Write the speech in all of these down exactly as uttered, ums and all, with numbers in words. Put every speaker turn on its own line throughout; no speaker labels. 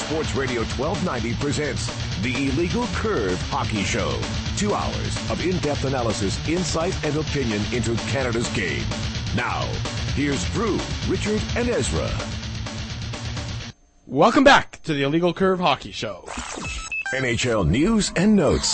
Sports Radio twelve ninety presents the Illegal Curve Hockey Show. Two hours of in-depth analysis, insight, and opinion into Canada's game. Now, here's Drew, Richard, and Ezra.
Welcome back to the Illegal Curve Hockey Show.
N H L news and notes.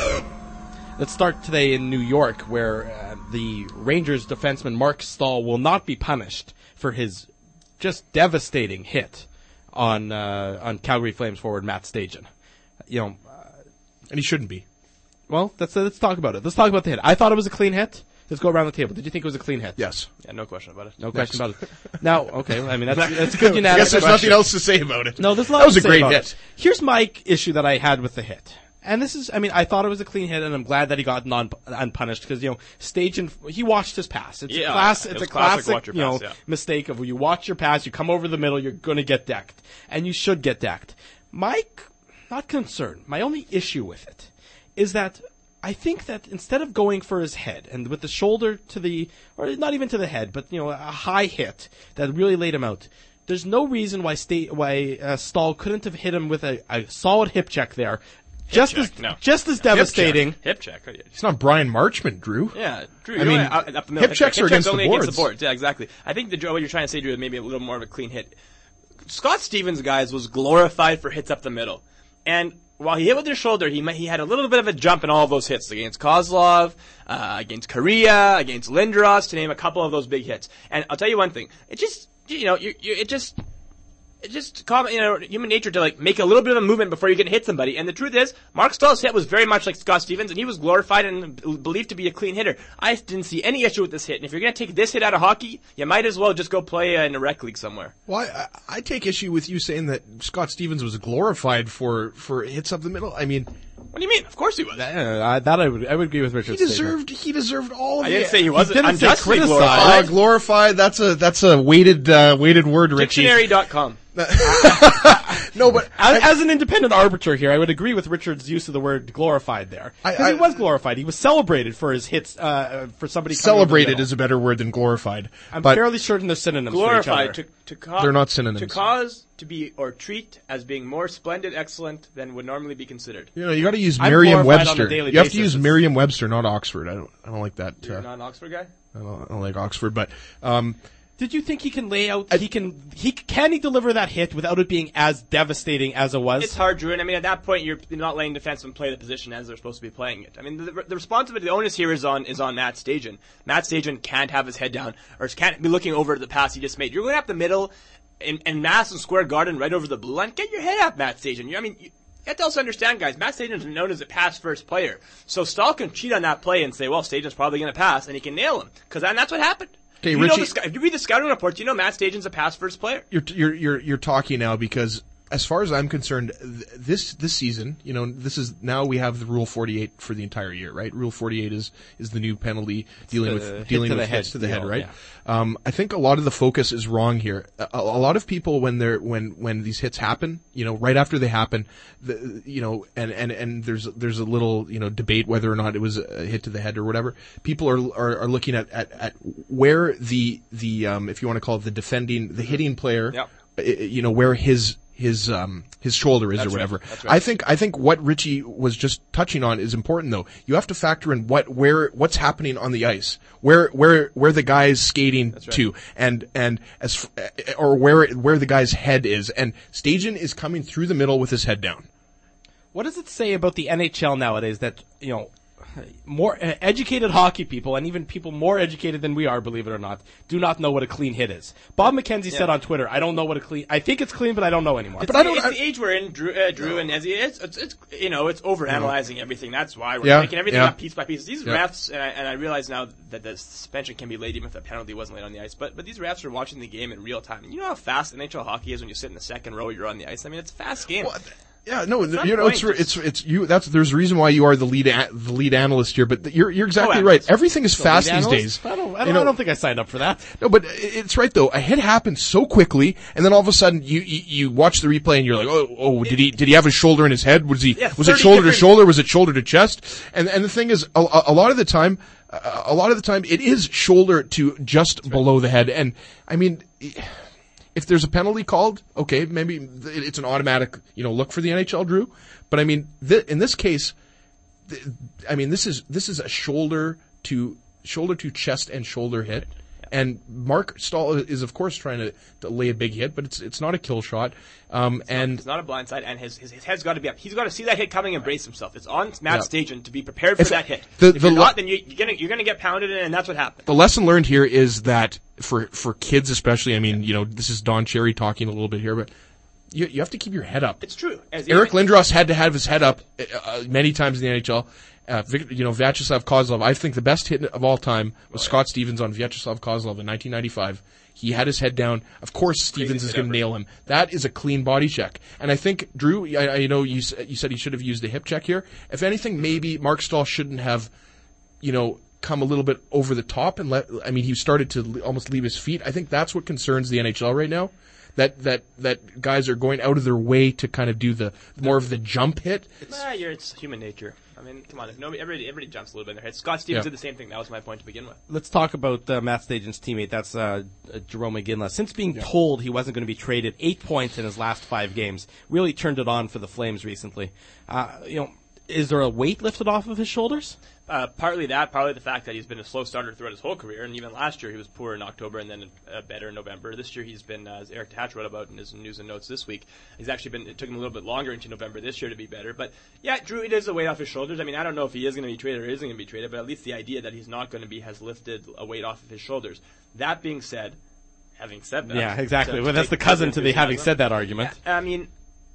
Let's start today in New York, where uh, the Rangers defenseman Mark Stahl will not be punished for his just devastating hit on uh, on Calgary Flames forward Matt Stajan. You know, uh,
and he shouldn't be.
Well, let's uh, let's talk about it. Let's talk about the hit. I thought it was a clean hit. Let's go around the table. Did you think it was a clean hit?
Yes.
Yeah, no question about it.
No question about it. Now, okay, I mean that's that's a good unanimous.
I guess there's
question.
nothing else to say about it.
No, there's a lot
that was
to
a
say
great
about
hit.
It. Here's my issue that I had with the hit. And this is, I mean, I thought it was a clean hit, and I'm glad that he got non unpunished because you know, Stajan, he watched his pass. It's
yeah,
a class,
it
it's
was
a classic,
classic
you know,
pass, yeah.
mistake of when you watch your pass, you come over the middle, you're going to get decked, and you should get decked. My, not concern, my only issue with it is that I think that instead of going for his head and with the shoulder to the, or not even to the head, but you know, a high hit that really laid him out. There's no reason why Sta- why uh, Stahl couldn't have hit him with a, a solid hip check there.
Hip
Just
check,
as
no.
just as devastating.
Hip check. Hip check.
It's not Brian Marchment, Drew.
Yeah, Drew.
I
You
mean,
know, up, up the
hip checks are against the
only
boards.
against the boards. Yeah, exactly. I think the what you're trying to say, Drew, is maybe a little more of a clean hit. Scott Stevens, guys, was glorified for hits up the middle, and while he hit with his shoulder, he he had a little bit of a jump in all of those hits against Kozlov, uh, against Korea, against Lindros, to name a couple of those big hits. And I'll tell you one thing: it just you know you, you it just. It's just common, you know, human nature to like make a little bit of a movement before you get hit somebody. And the truth is, Mark Stahl's hit was very much like Scott Stevens, and he was glorified and believed to be a clean hitter. I didn't see any issue with this hit. And if you're going to take this hit out of hockey, you might as well just go play uh, in a rec league somewhere.
Well, I, I take issue with you saying that Scott Stevens was glorified for, for hits up the middle. I mean,
what do you mean? Of course he was.
Uh, that I would I would agree with Richard's
he deserved
statement.
he deserved all of
I
it.
didn't say he wasn't.
He didn't say
unjustly
criticized.
glorified.
Uh, glorified. That's a that's a weighted uh, weighted word, Richie.
Dictionary dot com.
No, but
As,
I,
as an independent arbiter here, I would agree with Richard's use of the word glorified there.
I-
Because he
I-
was glorified. He was celebrated for his hits, uh, for somebody coming over the
celebrated
middle.
is a better word than glorified.
I'm
but
fairly certain they're synonyms for each
Glorified
other.
to to cause
They're not synonyms.
to cause to be or treat as being more splendid, excellent than would normally be considered.
you know, you got to use
I'm
Merriam-Webster.
glorified on a daily
You have to
basis.
use Merriam-Webster, not Oxford. I don't I don't like that.
You're
Uh,
not an Oxford guy.
I, don't, I don't like Oxford, but um,
Did you think he can lay out? He can. He can he deliver that hit without it being as devastating as it was?
It's hard, Drew. And I mean, at that point, you're not letting defensemen play the position as they're supposed to be playing it. I mean, the, the responsibility, the onus here is on is on Matt Stajan. Matt Stajan can't have his head down or can't be looking over at the pass he just made. You're going up the middle in, in Madison Square Garden, right over the blue line. Get your head up, Matt Stajan. You, I mean. You, You have to also understand, guys, Matt Stajan is known as a pass-first player. So Stahl can cheat on that play and say, well, Stajan's probably going to pass, and he can nail him. Because that's what happened.
Okay,
you
Richie,
know the, if you read the scouting reports, you know Matt Stajan's a pass-first player.
you're you're you're you're talking now because as far as I'm concerned, th- this this season, you know, this is now we have the Rule forty-eight for the entire year, right? Rule forty-eight is is the new penalty dealing
the
with
hit
dealing
to
with
the head
hits to the head,
deal,
right?
yeah.
Um, I think a lot of the focus is wrong here. A, a lot of people when they're when when these hits happen, you know, right after they happen, the, you know, and and and there's there's a little you know debate whether or not it was a hit to the head or whatever. People are are, are looking at, at at where the the um if you want to call it the defending the hitting player,
Yep.
uh, you know, where his his um his shoulder is
That's
or
right.
whatever.
That's right.
I think I think what Richie was just touching on is important though. You have to factor in what where what's happening on the ice, where where where the guy is skating
right.
to, and and as or where where the guy's head is. And Stajan is coming through the middle with his head down.
What does it say about the N H L nowadays that, you know, more uh, educated hockey people, and even people more educated than we are, believe it or not, do not know what a clean hit is? Bob McKenzie
Yeah.
said on Twitter, I don't know what a clean, I think it's clean, but I don't know anymore.
It's,
But I don't-
it's
I-
the age we're in, Drew, uh, Drew and Ezzy. It's, it's, it's, you know, it's overanalyzing everything. That's why we're
Yeah,
making everything
yeah.
up piece by piece. These
Yeah.
refs, and I, and I realize now that the suspension can be laid even if the penalty wasn't laid on the ice, but, but these refs are watching the game in real time. And you know how fast N H L hockey is when you sit in the second row, you're on the ice? I mean, it's a fast game.
Well, Yeah, no,
not
you know, it's
point,
it's it's you. That's there's a reason why you are the lead a, the lead analyst here. But you're you're exactly
Oh,
right.
analyst.
Everything is fast
Lead
these
analyst?
days.
I don't, I
You
don't,
know-
I don't think I signed up for that.
No, but it's right though. A hit happens so quickly, and then all of a sudden you you, you watch the replay and you're like, oh oh, did he did he have his shoulder in his head? Was he
Yeah,
was it
thirty
shoulder to
different-
shoulder? Was it shoulder to chest? And and the thing is, a, a lot of the time, a lot of the time, it is shoulder to just below the head. And I mean, If there's a penalty called, okay, maybe it's an automatic, you know, look for the N H L, Drew. But I mean, th- in this case, th- I mean, this is this is a shoulder to shoulder to chest and shoulder hit. And Mark Stahl is, of course, trying to, to lay a big hit, but it's it's not a kill shot. Um,
it's
and
not, it's not a blind side, and his, his, his head's got to be up. He's got to see that hit coming and brace himself. It's on Matt
Yeah.
Stajan to be prepared for
If
that hit.
the-
if
the
you're
le-
not, then you, you're going you're gonna get pounded in, and that's what happened.
the lesson learned here is that for for kids especially, I mean, you know, this is Don Cherry talking a little bit here, but you you have to keep your head up.
It's true. As
Eric
even,
Lindros had to have his head up uh, many times in the N H L. Uh, Vic, you know, Vyacheslav Kozlov, I think the best hit of all time was Scott Stevens on Vyacheslav Kozlov in nineteen ninety-five. He had his head down. Of course, Stevens is going to nail him. That is a clean body check. And I think, Drew, I, I you know you, you said he should have used the hip check here. If anything, maybe Mark Stahl shouldn't have, you know, come a little bit over the top and let, I mean, he started to almost leave his feet. I think that's what concerns the N H L right now. That, that, that guys are going out of their way to kind of do the, more of the jump hit.
It's, nah, you're, it's human nature. I mean, come on. If nobody, everybody, everybody jumps a little bit in their head. Scott Stevens
Yeah.
did the same thing. That was my point to begin with.
Let's talk about uh, Matt Stajan's teammate. That's uh, uh, Jerome McGinley. Since being told he wasn't going to be traded, eight points in his last five games, really turned it on for the Flames recently. Uh, you know, is there a weight lifted off of his shoulders?
Uh, partly that, partly the fact that he's been a slow starter throughout his whole career, and even last year he was poor in October and then uh, better in November. This year he's been, uh, as Eric Tatch wrote about in his news and notes this week, he's actually been, it took him a little bit longer into November this year to be better. But yeah, Drew, it is a weight off his shoulders. I mean, I don't know if he is going to be traded or isn't going to be traded, but at least the idea that he's not going to be has lifted a weight off of his shoulders. That being said, having said that.
Yeah, exactly.
to-
Well,
to
that's the
take
cousin to the
enthusiasm,
having said that argument.
I mean,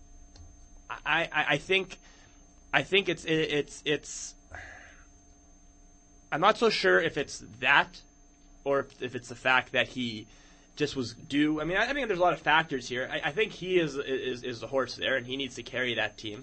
I, I, I think, I think it's, it, it's, it's, I'm not so sure if it's that or if, if it's the fact that he just was due. I mean, I, I think there's a lot of factors here. I, I think he is, is is the horse there, and he needs to carry that team.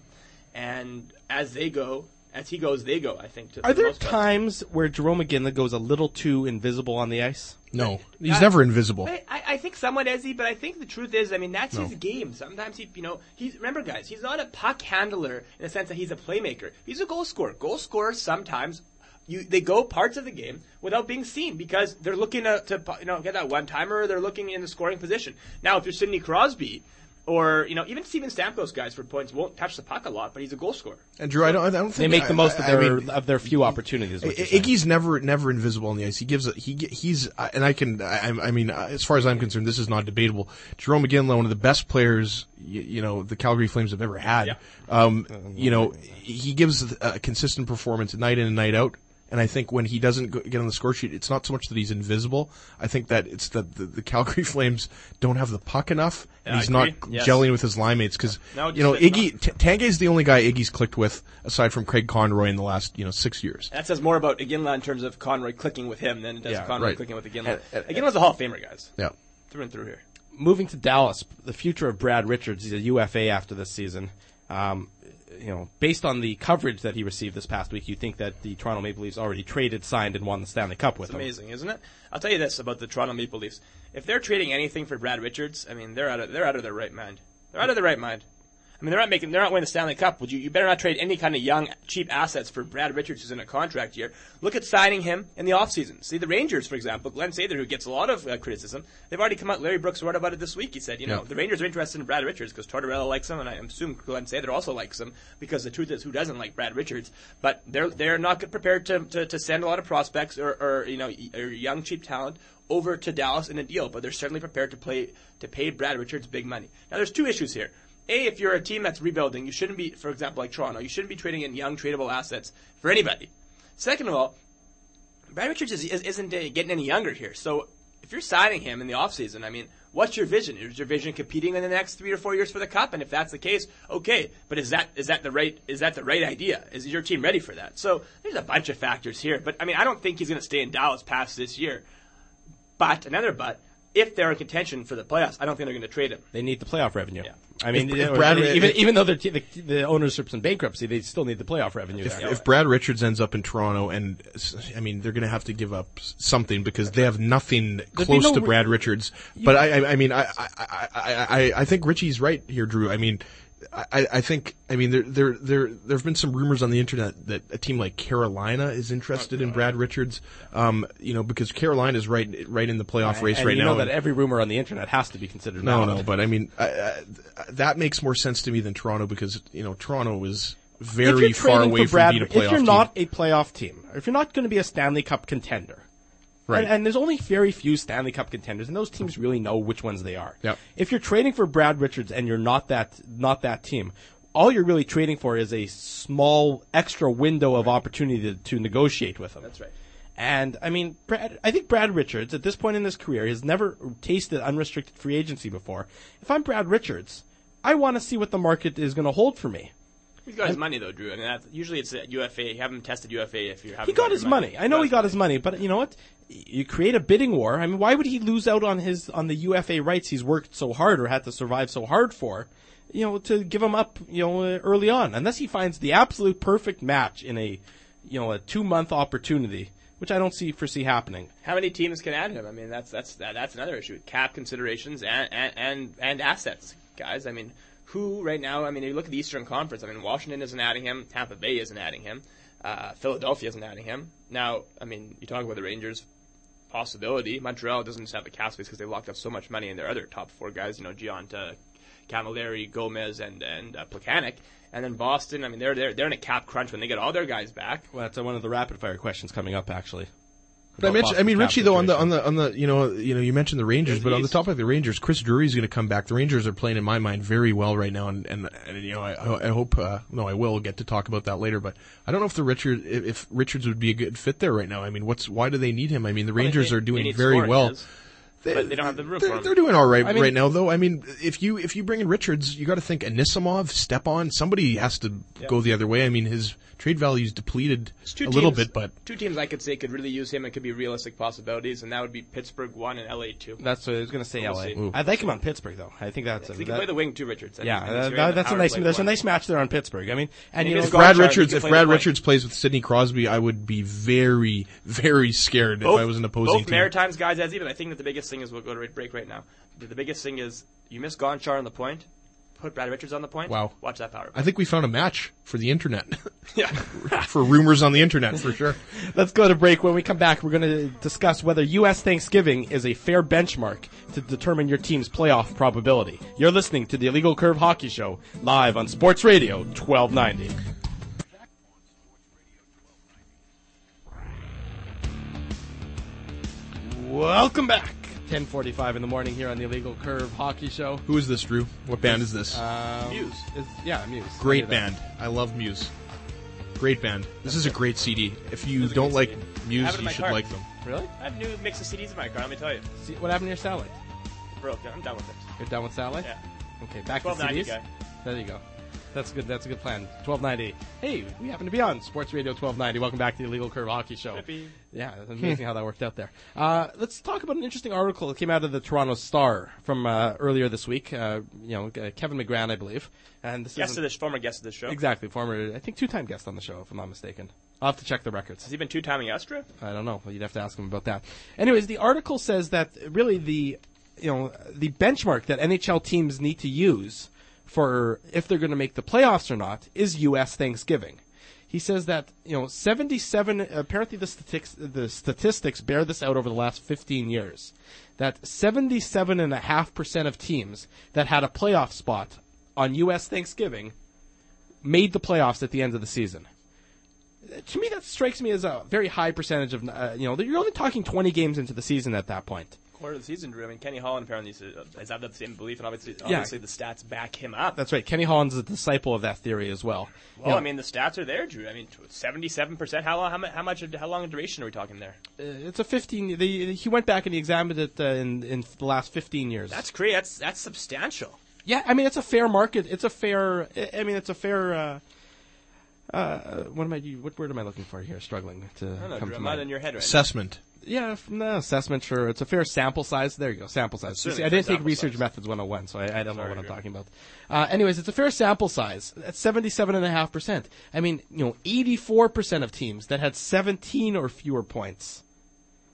And as they go, as he goes, they go, I think. To,
Are
for the
there
most part.
times where Jerome McGinley goes a little too invisible on the ice?
No, he's
Uh,
never invisible.
I, I I think somewhat is he, but I think the truth is, I mean, that's
No.
his game. Sometimes he, you know, he's remember, guys, he's not a puck handler in the sense that he's a playmaker. He's a goal scorer. Goal scorers sometimes you they go parts of the game without being seen because they're looking to, to you know get that one timer. Or they're looking in the scoring position. Now, if you're Sidney Crosby. Or, you know, even Steven Stamkos guys for points won't touch the puck a lot, but he's a goal scorer.
And Drew, I don't, I don't think
They make the most
I,
of
I
their
mean,
of their few opportunities.
I-
Which is
Iggy's never never invisible on the ice. He gives a, he ge- he's uh, and I can I, I mean uh, as far as I'm concerned, this is not debatable. Jerome McGinley, one of the best players you, you know the Calgary Flames have ever had.
Yeah.
Um, you know he gives a consistent performance night in and night out. And I think when he doesn't go, get on the score sheet, it's not so much that he's invisible. I think that it's that the, the Calgary Flames don't have the puck enough, and
Yeah,
he's
I
not
agree. Yes.
gelling with his line mates because
No,
you know
just
Iggy T- Tanguay's the only guy Iggy's clicked with aside from Craig Conroy in the last you know six years.
That says more about Iginla in terms of Conroy clicking with him than it does
Yeah,
Conroy
right.
clicking with Iginla.
And- and-
Iginla's a Hall of Famer, guys.
Yeah.
Through and through here.
moving to Dallas, the future of Brad Richards. He's a U F A after this season. Um, you know, based on the coverage that he received this past week, you think that the Toronto Maple Leafs already traded, signed, and won the Stanley Cup with
It's
him.
amazing, isn't it? I'll tell you this about the Toronto Maple Leafs. If they're trading anything for Brad Richards, I mean, they're out of they're out of their right mind. They're out of their right mind. I mean, they're not making, they're not winning the Stanley Cup. Would you? You better not trade any kind of young, cheap assets for Brad Richards, who's in a contract year. Look at signing him in the offseason. See the Rangers, for example, Glenn Sather, who gets a lot of uh, criticism. They've already come out. Larry Brooks wrote about it this week. He said, you know,
Yeah.
the Rangers are interested in Brad Richards because Tortorella likes him, and I assume Glenn Sather also likes him because the truth is, who doesn't like Brad Richards? But they're they're not prepared to to, to send a lot of prospects or, or you know or young cheap talent over to Dallas in a deal, but they're certainly prepared to play to pay Brad Richards big money. Now, there's two issues here. A, if you're a team that's rebuilding, you shouldn't be, for example, like Toronto, you shouldn't be trading in young tradable assets for anybody. Second of all, Brad Richards is, is, isn't uh, getting any younger here. So if you're signing him in the offseason, I mean, what's your vision? Is your vision competing in the next three or four years for the Cup? And if that's the case, okay. But is that is that the right is that the right idea? Is your team ready for that? So there's a bunch of factors here. But I mean, I don't think he's going to stay in Dallas past this year. But another but. If they're in contention for the playoffs, I don't think they're going to trade him.
They need the playoff revenue.
Yeah.
I mean,
If-
you
if
know,
Brad-
even
if-
even though they're t- the, the ownership's in bankruptcy, they still need the playoff revenue.
If,
there.
if Brad Richards ends up in Toronto, and I mean, they're going to have to give up something because they have nothing close
no
to
re-
Brad Richards. But I, I, I mean, I, I, I, I, I think Richie's right here, Drew. I mean, I, I think, I mean, there, there, there, there have been some rumors on the internet that a team like Carolina is interested in Brad Richards, um, you know, because Carolina is right, right in the playoff race
and
right
you
now.
know that every rumor on the internet has to be considered
no,
valid.
no, but I mean, I, I, that makes more sense to me than Toronto because, you know, Toronto is very far away from being a playoff
If you're
team.
not a playoff team, if you're not going to be a Stanley Cup contender,
Right.
And, and there's only very few Stanley Cup contenders, and those teams really know which ones they are.
Yep.
If you're trading for Brad Richards and you're not that not that team, all you're really trading for is a small extra window of opportunity to, to negotiate with him.
That's right.
And I mean, Brad, I think Brad Richards at this point in his career has never tasted unrestricted free agency before. If I'm Brad Richards, I want to see what the market is going to hold for me.
He's got his money though, Drew. And that's, usually it's a U F A. You haven't tested U F A if you're having.
He got his money. I know he got his money, but you know what? You create a bidding war. I mean, why would he lose out on his on the U F A rights he's worked so hard or had to survive so hard for? You know, to give him up, you know, early on, unless he finds the absolute perfect match in a, you know, a two month opportunity, which I don't see foresee happening.
How many teams can add him? I mean, that's that's that, that's another issue. Cap considerations and and and, and assets, guys. I mean. Who right now, I mean, if you look at the Eastern Conference, I mean, Washington isn't adding him, Tampa Bay isn't adding him, uh, Philadelphia isn't adding him. Now, I mean, you talk about the Rangers, possibility. Montreal doesn't just have the cap space because they locked up so much money in their other top four guys, you know, Gianta, Camilleri, Gomez, and and uh, Plekanec. And then Boston, I mean, they're, they're, they're in a cap crunch when they get all their guys back.
Well, that's uh, one of the rapid fire questions coming up, actually.
But I mentioned, I mean, Richie, though, on the, on the, on the, you know, you know, you mentioned the Rangers,
There's
but
the
on the
East.
topic of the Rangers, Chris Drury's going to come back. The Rangers are playing, in my mind, very well right now, and, and, and you know, I, I hope, uh, no, I will get to talk about that later, but I don't know if the Richard, if, if Richards would be a good fit there right now. I mean, what's, why do they need him? I mean, the Rangers
they-
are
they
doing
need
very
scoring,
well.
yes. But they don't have the room
they're,
for him.
they're doing all right
I mean-
right now, though. I mean, if you if you bring in Richards, you got to think Anisimov, Stepan, somebody has to
Yeah.
go the other way. I mean, his trade value's depleted
There's two
a little
teams-
bit, but
two teams I could say could really use him and could be realistic possibilities, and that would be Pittsburgh one and L A two.
That's what I was going to say.
We'll
L A.
see.
Ooh.
I'd like him on Pittsburgh, though. I think that's a,
He can
that-
play the wing too, Richards. I
yeah.
mean,
that-
he's very
that-
in the
that's a
power
nice.
play
There's a
one.
nice match there on Pittsburgh. I mean, and
he
you know,
was
if Brad
Gonchar,
Richards,
he
if
can play
Brad
the point.
Richards plays with Sidney Crosby, I would be very, very scared
both,
if I was an opposing
both
team.
Maritimes guys as even. I think that the biggest thing is we'll go to break right now. The, the biggest thing is you miss Gonchar on the point, put Brad Richards on the point.
Wow.
Watch that power.
I think we found a match for the internet,
yeah.
for rumors on the internet for sure.
Let's go to break. When we come back, we're going to discuss whether U S Thanksgiving is a fair benchmark to determine your team's playoff probability. You're listening to the Illegal Curve Hockey Show, live on Sports Radio twelve ninety. Welcome back. ten forty-five in the morning here on the Illegal Curve Hockey Show.
Who is this, Drew? What band is this?
Um,
Muse.
is- yeah, Muse.
Great
I knew that.
band. I love Muse. Great band. This is a great C D. If you
It's a
don't
good
like
C D. I
Muse,
have it in
you
my
should
car.
like them.
Really?
I have a new mix of C Ds in my car. Let me tell you,
See, what happened to your satellite?
it's broken. I'm done with it.
You're done with satellite?
Yeah.
Okay, back to
twelve ninety
C Ds.
guy.
There you go. That's good. That's a good plan. twelve ninety. Hey, we happen to be on Sports Radio twelve ninety. Welcome back to the Illegal Curve Hockey Show.
Yippee.
Yeah, it's amazing how that worked out there. Uh, let's talk about an interesting article that came out of the Toronto Star from uh, earlier this week. Uh, you know, uh, Kevin McGran, I believe, and this
Guest
is
of this former guest of this show.
exactly former, I think, two-time guest on the show, if I'm not mistaken. I'll have to check the records.
Has he been two-timing us, Drew?
I don't know. You'd have to ask him about that. Anyways, the article says that really the, you know, the benchmark that N H L teams need to use for if they're going to make the playoffs or not is U S Thanksgiving. He says that, you know, seventy-seven, apparently the statistics, the statistics bear this out over the last fifteen years, that seventy-seven point five percent of teams that had a playoff spot on U S Thanksgiving made the playoffs at the end of the season. To me, that strikes me as a very high percentage of, uh, you know, you're only talking twenty games into the season at that point.
Quarter of the season, Drew. I mean, Kenny Holland apparently is, uh, has had that same belief, and obviously,
Yeah.
obviously the stats back him up.
That's right. Kenny Holland's a disciple of that theory as well.
Well,
You know,
I mean, the stats are there, Drew. I mean, seventy-seven percent. How long? How, mu- how much? How long a duration are we talking there?
uh, it's a fifteen. The, he went back and he examined it uh, in in the last fifteen years.
That's crazy. That's that's substantial.
Yeah, I mean, it's a fair market. It's a fair. I- I mean, it's a fair. Uh, uh, what am I? What word am I looking for here? Struggling to
I don't know,
come
Drew.
to
I'm not
mind.
in your head right
Assessment.
Yeah, f- no assessment. Sure, it's a fair sample size. There you go, sample size.
certainly
See,
a
I
fair
didn't take
sample
Research
size.
Methods one oh one, so I, I don't know
Sorry,
what I'm
Drew.
talking about. Uh, anyways, it's a fair sample size. That's seventy-seven and a half percent. I mean, you know, eighty-four percent of teams that had seventeen or fewer points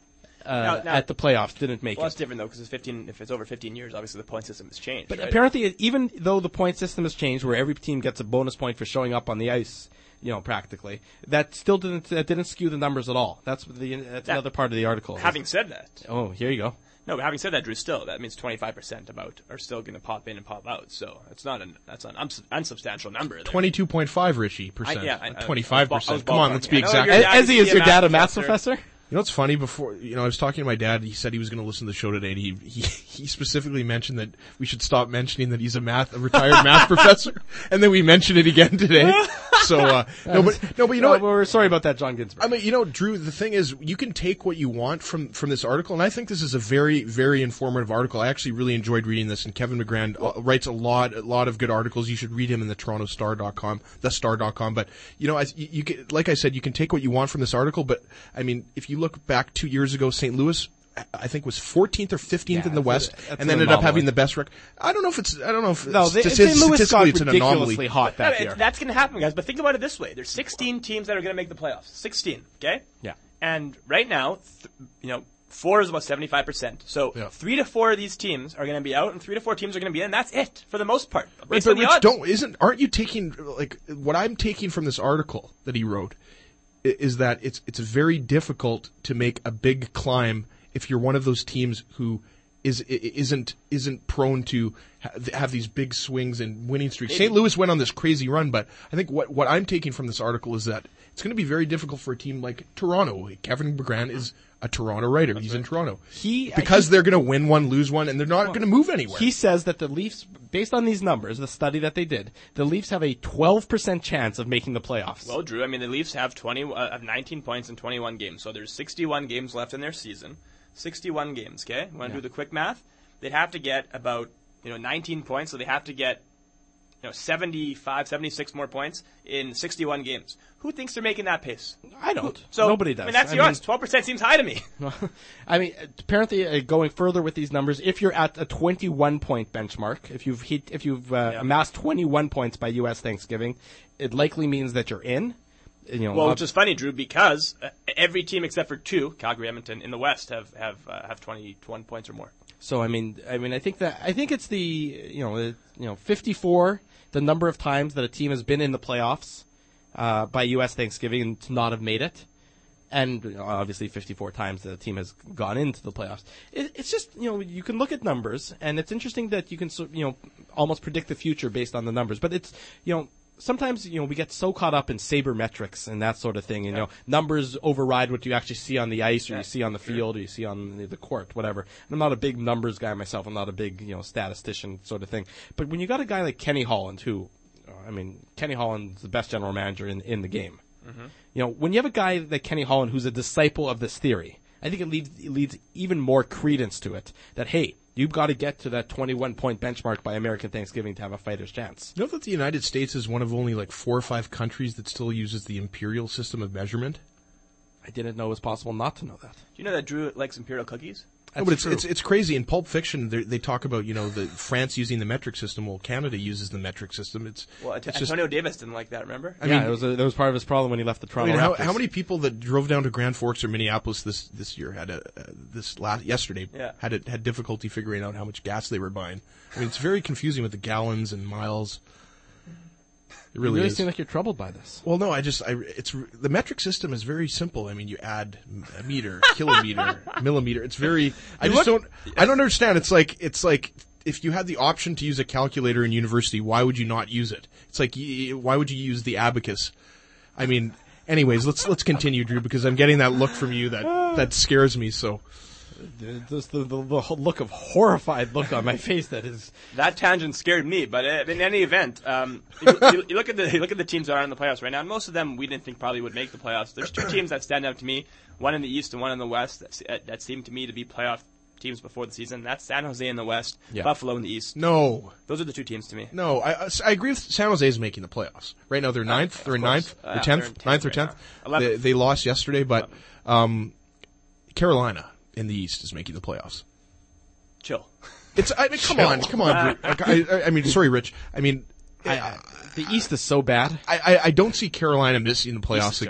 uh,
Now- now-
at the playoffs didn't make
Well,
it.
it's different though because it's fifteen. If it's over fifteen years, obviously the point system has changed.
But
right?
apparently, even though the point system has changed, where every team gets a bonus point for showing up on the ice, you know, practically, that still didn't that didn't skew the numbers at all. That's the that's
That-
another part of the article.
having said that,
oh, here you go.
no, but having said that, Drew, still that means twenty-five percent about are still going to pop in and pop out. So it's not an that's an uns- unsubstantial number. There.
Twenty-two point five, Richie, percent.
I- yeah, I- I-
Twenty-five
I was
percent.
ball-
Come on,
ballparking.
let's be
I know
exact.
you're-
You
dad
As he
used
is
to
your
be a
dad, a
math
math
professor.
professor.
know what's funny? Before you know, I was talking to my dad. He said he was going to listen to the show today, and he, he he specifically mentioned that we should stop mentioning that he's a math a retired math professor, and then we mentioned it again today. So uh, no, but no, but you know
No,
what?
we're sorry about that, John Ginsberg.
I mean, you know, Drew, the thing is, you can take what you want from, from this article, and I think this is a very, very informative article. I actually really enjoyed reading this, and Kevin McGrand uh, writes a lot, a lot of good articles. You should read him in the Toronto Star dot com, the Star dot com. But, you know, as you, you can, like I said, you can take what you want from this article, but, I mean, if you look back two years ago, Saint Louis, I think was fourteenth or fifteenth
Yeah,
in the
that's
West,
a- that's
and then
an
ended up
anomaly.
having the best record. I don't know if it's, I don't know if
no,
it's,
they,
statis-
Saint Louis got
statistically it's an
ridiculously
anomaly.
hot that
Yeah,
year.
it- that's going to happen, guys. But think about it this way: there's sixteen teams that are going to make the playoffs. sixteen, okay?
Yeah.
And right now, th- you know, four is about seventy-five percent. So
Yeah.
three to four of these teams are going to be out, and three to four teams are going to be in. And that's it for the most part,
Right,
based
but
on the
Rich,
odds.
don't isn't aren't you taking like what I'm taking from this article that he wrote i- is that it's it's very difficult to make a big climb if you're one of those teams who is i- isn't isn't prone to ha- have these big swings and winning streaks. Saint Louis went on this crazy run, but I think what what I'm taking from this article is that it's going to be very difficult for a team like Toronto. Kevin McGrand is a Toronto writer. He's in Toronto.
He-
because
he-
they're going to win one, lose one, and they're not going to move anywhere.
He says that the Leafs, based on these numbers, the study that they did, the Leafs have a twelve percent chance of making the playoffs.
Well, Drew, I mean, the Leafs have twenty, uh, have nineteen points in twenty-one games, so there's sixty-one games left in their season. sixty-one games, okay? Want to do the quick math? They'd have to get about, you know, nineteen points, so they have to get, you know, seventy-five, seventy-six more points in sixty-one games. Who thinks they're making that pace?
I don't.
So
Nobody does.
I mean, that's
I
the
mean-
odds. twelve percent seems high to me.
I mean, apparently, uh, going further with these numbers, if you're at a twenty-one point benchmark, if you've hit, if you've uh,
Yeah.
amassed twenty-one points by U S Thanksgiving, it likely means that you're in. You know,
Well,
uh,
which is funny, Drew, because uh, every team except for two, Calgary, Edmonton, in the West have have uh, have twenty-one points or more.
so I mean, I mean, I think that I think it's the you know the, you know fifty-four, the number of times that a team has been in the playoffs uh, by U S Thanksgiving and to not have made it. And you know, obviously, fifty-four times that a team has gone into the playoffs. It, it's just you know you can look at numbers, and it's interesting that you can so- you know almost predict the future based on the numbers. But it's you know sometimes you know we get so caught up in sabermetrics and that sort of thing. You know numbers override what you actually see on the ice, or
Yeah,
you see on the field, or you see on the, the court, whatever. And I'm not a big numbers guy myself. I'm not a big you know statistician sort of thing. But when you got a guy like Kenny Holland, who uh, I mean Kenny Holland's the best general manager in in the game. You know, when you have a guy like Kenny Holland who's a disciple of this theory, I think it leads it leads even more credence to it that, hey, you've got to get to that twenty-one point benchmark by American Thanksgiving to have a fighter's chance.
You know that the United States is one of only like four or five countries that still uses the imperial system of measurement?
I didn't know it was possible not to know that.
Do you know that Drew likes imperial cookies?
No, but it's, it's it's crazy. In Pulp Fiction, they they talk about you know the France using the metric system. Well, Canada uses the metric system. It's
Well,
it's
Antonio Davis didn't like that. Remember?
I
yeah,
mean-
it was a, that was part of his problem when he left the
I
Toronto
mean, how,
Raptors.
how many people that drove down to Grand Forks or Minneapolis this this year had a uh, this last yesterday
Yeah.
had a, had difficulty figuring out how much gas they were buying? I mean, it's very confusing with the gallons and miles. It
You
really,
really
is.
seem like you're troubled by this.
Well, no, I just, I, it's, the metric system is very simple. I mean, you add a meter, kilometer, millimeter. It's very, I just don't, I don't understand. It's like, it's like, if you had the option to use a calculator in university, why would you not use it? It's like, y- why would you use the abacus? I mean, anyways, let's, let's continue, Drew, because I'm getting that look from you that, that scares me, so.
Just the, the, the whole look of horrified look on my face that is.
That tangent scared me, but uh, in any event, um, you, you, you look at the you look at the teams that are in the playoffs right now. And most of them we didn't think probably would make the playoffs. There's two teams that stand out to me, one in the East and one in the West, that, se- uh, that seem to me to be playoff teams before the season. That's San Jose in the West,
Yeah.
Buffalo in the East.
No,
Those are the two teams to me.
no, I, I agree with San Jose is making the playoffs. Right now they're ninth,
of
they're in
course.
ninth,
Uh,
or
they're
tenth,
in tenth
ninth or
right
tenth.
now. eleventh.
They, they lost yesterday, but, um, Carolina in the East is making the playoffs.
Chill.
It's I mean, come on, come on. Drew. Like, I, I, I mean, sorry, Rich. I mean,
I, I, the East is so bad.
I, I, I don't see Carolina missing the playoffs
East is
again.
terrible.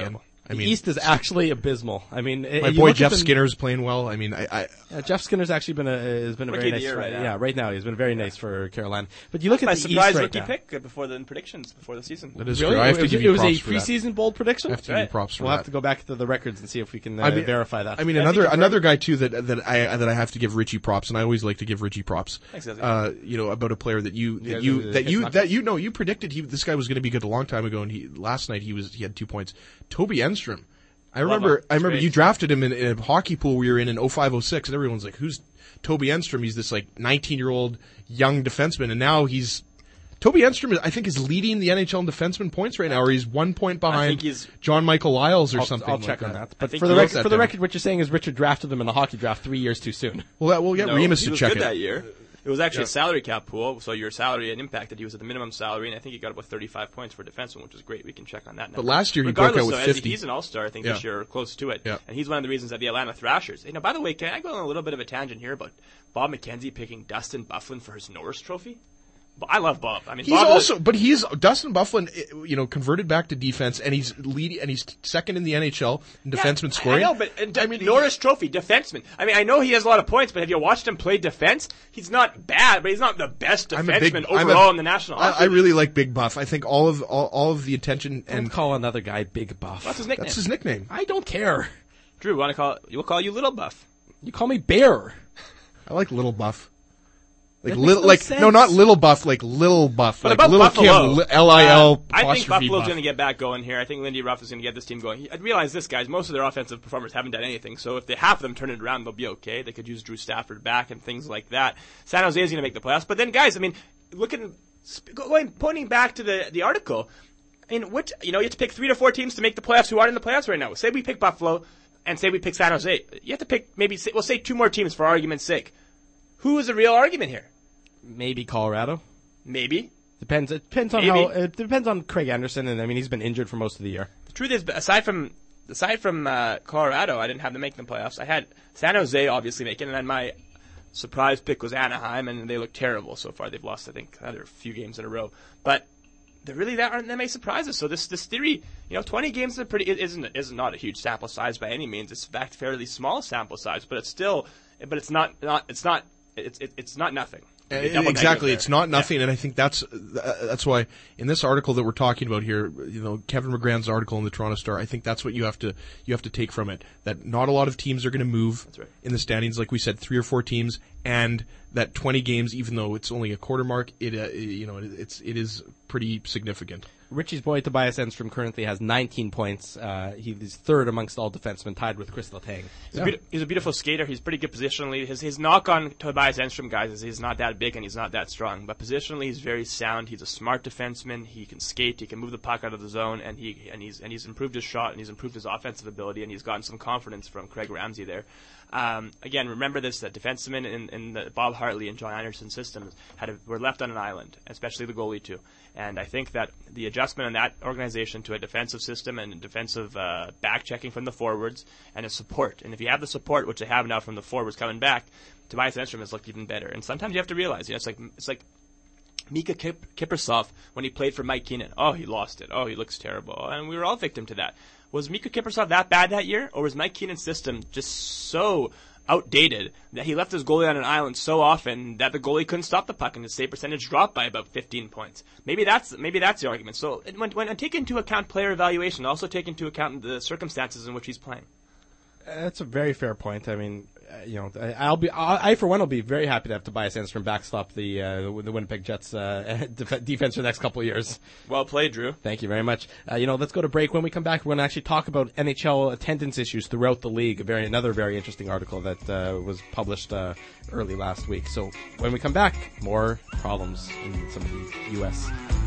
I
The
mean,
East is actually abysmal. I mean,
my boy Jeff Skinner's playing well. I mean, I, I
Yeah, Jeff Skinner's actually been a has been a
Rookie
very
of the
nice
year right now.
yeah right now he's been very nice for Carolina. But you look at
My
the
surprise
East right
rookie
now.
pick before the predictions before the season.
that is
Really?
true. I have
it
to
was,
give
it
you
was
props
a
for that.
preseason bold prediction.
I have to give you
Right.
props for
We'll
that.
have to go back to the records and see if we can uh,
I mean-
verify that.
I mean,
Yeah, I
another
think you're
another
right.
guy too that that I that I have to give Richie props, and I always like to give Richie props.
Thanks, Leslie.
uh, you know, about a player that you
Yeah,
that you
the- the
that
hit
you
knuckles.
that you know you predicted he this guy was going to be good a long time ago, and he last night he was he had two points. Toby Enstrom. I remember
him.
I remember
He's
you
great.
drafted him in, in a hockey pool we were in in oh five oh six, and everyone's like, "Who's Toby Enstrom?" He's this like nineteen year old young defenseman, and now he's. Toby Enstrom, I think, is leading the N H L in defenseman points right now, or he's one point behind
think he's-
John Michael Lyles or
I'll,
something.
I'll
like
check
that.
on that. But
think
for the
he
rec-
wrote that
for the
down.
record, what you're saying is Richard drafted him in the hockey draft three years too soon.
Well, that, we'll get
No,
Remus
he
to
was
check
good
it.
that year. It was actually
Yeah.
a salary cap pool, so your salary had impacted. He was at the minimum salary, and I think he got about thirty-five points for defenseman, which is great. We can check on that now.
But last year he broke
Regardless,
out with
though, as
fifty.
He's an all-star, I think, this
Yeah.
year, or close to it.
Yeah.
And he's one of the reasons that the Atlanta Thrashers. Hey, now, by the way, can I go on a little bit of a tangent here about Bob McKenzie picking Dustin Byfuglien for his Norris Trophy? But I love Bob. I mean,
He's
Bob
also, but he's Dustin Byfuglien, you know, converted back to defense, and he's leading, and he's second in the N H L in defenseman
Yeah,
scoring.
I know, but uh,
I mean,
Norris Trophy, defenseman. I mean, I know he has a lot of points, but have you watched him play defense? He's not bad, but he's not the best
I'm a big-
defenseman
I'm a-
overall in the National
I,
Hockey
I
League.
really like Big Buff. I think all of all, all of the attention
And
and
call another guy Big Buff.
What's his nickname?
that's his nickname.
I don't care.
Drew, want to call? We'll call you Little Buff.
You call me Bear.
I like Little Buff. Like
That makes
little,
no
like
sense.
no, not Little Buff, like Little Buff,
But
like
about
Little
Buffalo,
Kim, L I L
uh, I think
apostrophe
Buffalo's
Buff.
going to get back going here. I think Lindy Ruff is going to get this team going. I realize this, guys. Most of their offensive performers haven't done anything. So if they half of them turn it around, they'll be okay. They could use Drew Stafford back and things like that. San Jose is going to make the playoffs. But then, guys, I mean, looking, going, pointing back to the the article. I mean, what you know, you have to pick three to four teams to make the playoffs who aren't in the playoffs right now. Say we pick Buffalo, and say we pick San Jose. You have to pick maybe, say, we'll say two more teams for argument's sake. Who is the real argument here?
Maybe Colorado.
Maybe.
Depends. It depends on
Maybe.
how. It depends on Craig Anderson, and I mean he's been injured for most of the year.
The truth is, aside from aside from uh, Colorado, I didn't have them make the playoffs. I had San Jose obviously making, and then my surprise pick was Anaheim, and they look terrible so far. They've lost, I think, another few games in a row. But there really that aren't that many surprises. So this this theory, you know, twenty games is a pretty it isn't is not a huge sample size by any means. It's in fact fairly small sample size, but it's still, but it's not not it's not it's it, it's not nothing.
Uh,
Double negative
Exactly,
there.
it's not nothing, and I think that's uh, that's why in this article that we're talking about here, you know, Kevin McGrand's article in the Toronto Star, I think that's what you have to you have to take from it. That not a lot of teams are going to move
right.
in the standings, like we said, three or four teams, and that twenty games, even though it's only a quarter mark, it uh, you know, it, it's it is pretty significant.
Richie's boy Tobias Enstrom currently has nineteen points. Uh, he's third amongst all defensemen, tied with Chris Letang.
He's, a beauti- he's a beautiful skater. He's pretty good positionally. His his knock on Tobias Enstrom, guys, is he's not that big and he's not that strong. But positionally, he's very sound. He's a smart defenseman. He can skate. He can move the puck out of the zone, and he and he's and he's improved his shot and he's improved his offensive ability, and he's gotten some confidence from Craig Ramsey there. Um, again, remember this: that defensemen in, in the Bob Hartley and John Anderson systems had a, were left on an island, especially the goalie too. And I think that the adjustment in that organization to a defensive system and defensive uh, back checking from the forwards and a support. And if you have the support, which they have now from the forwards coming back, Tobias Enstrom has looked even better. And sometimes you have to realize, you know, it's like it's like Mika Kip- Kiprusoff when he played for Mike Keenan. Oh, he lost it. Oh, he looks terrible. And we were all victim to that. Was Mika Kiprusoff that bad that year, or was Mike Keenan's system just so outdated that he left his goalie on an island so often that the goalie couldn't stop the puck and his save percentage dropped by about fifteen points? Maybe that's maybe that's the argument. So when, when I take into account player evaluation, also take into account the circumstances in which he's playing.
That's a very fair point. I mean, uh, you know, I, I'll be, I, I for one will be very happy to have Tobias Enstrom backstop the uh, the Winnipeg Jets uh, def- defense for the next couple of years.
Well played, Drew.
Thank you very much. Uh, you know, let's go to break. When we come back, we're going to actually talk about N H L attendance issues throughout the league. A very another very interesting article that uh, was published uh, early last week. So when we come back, more problems in some of the U S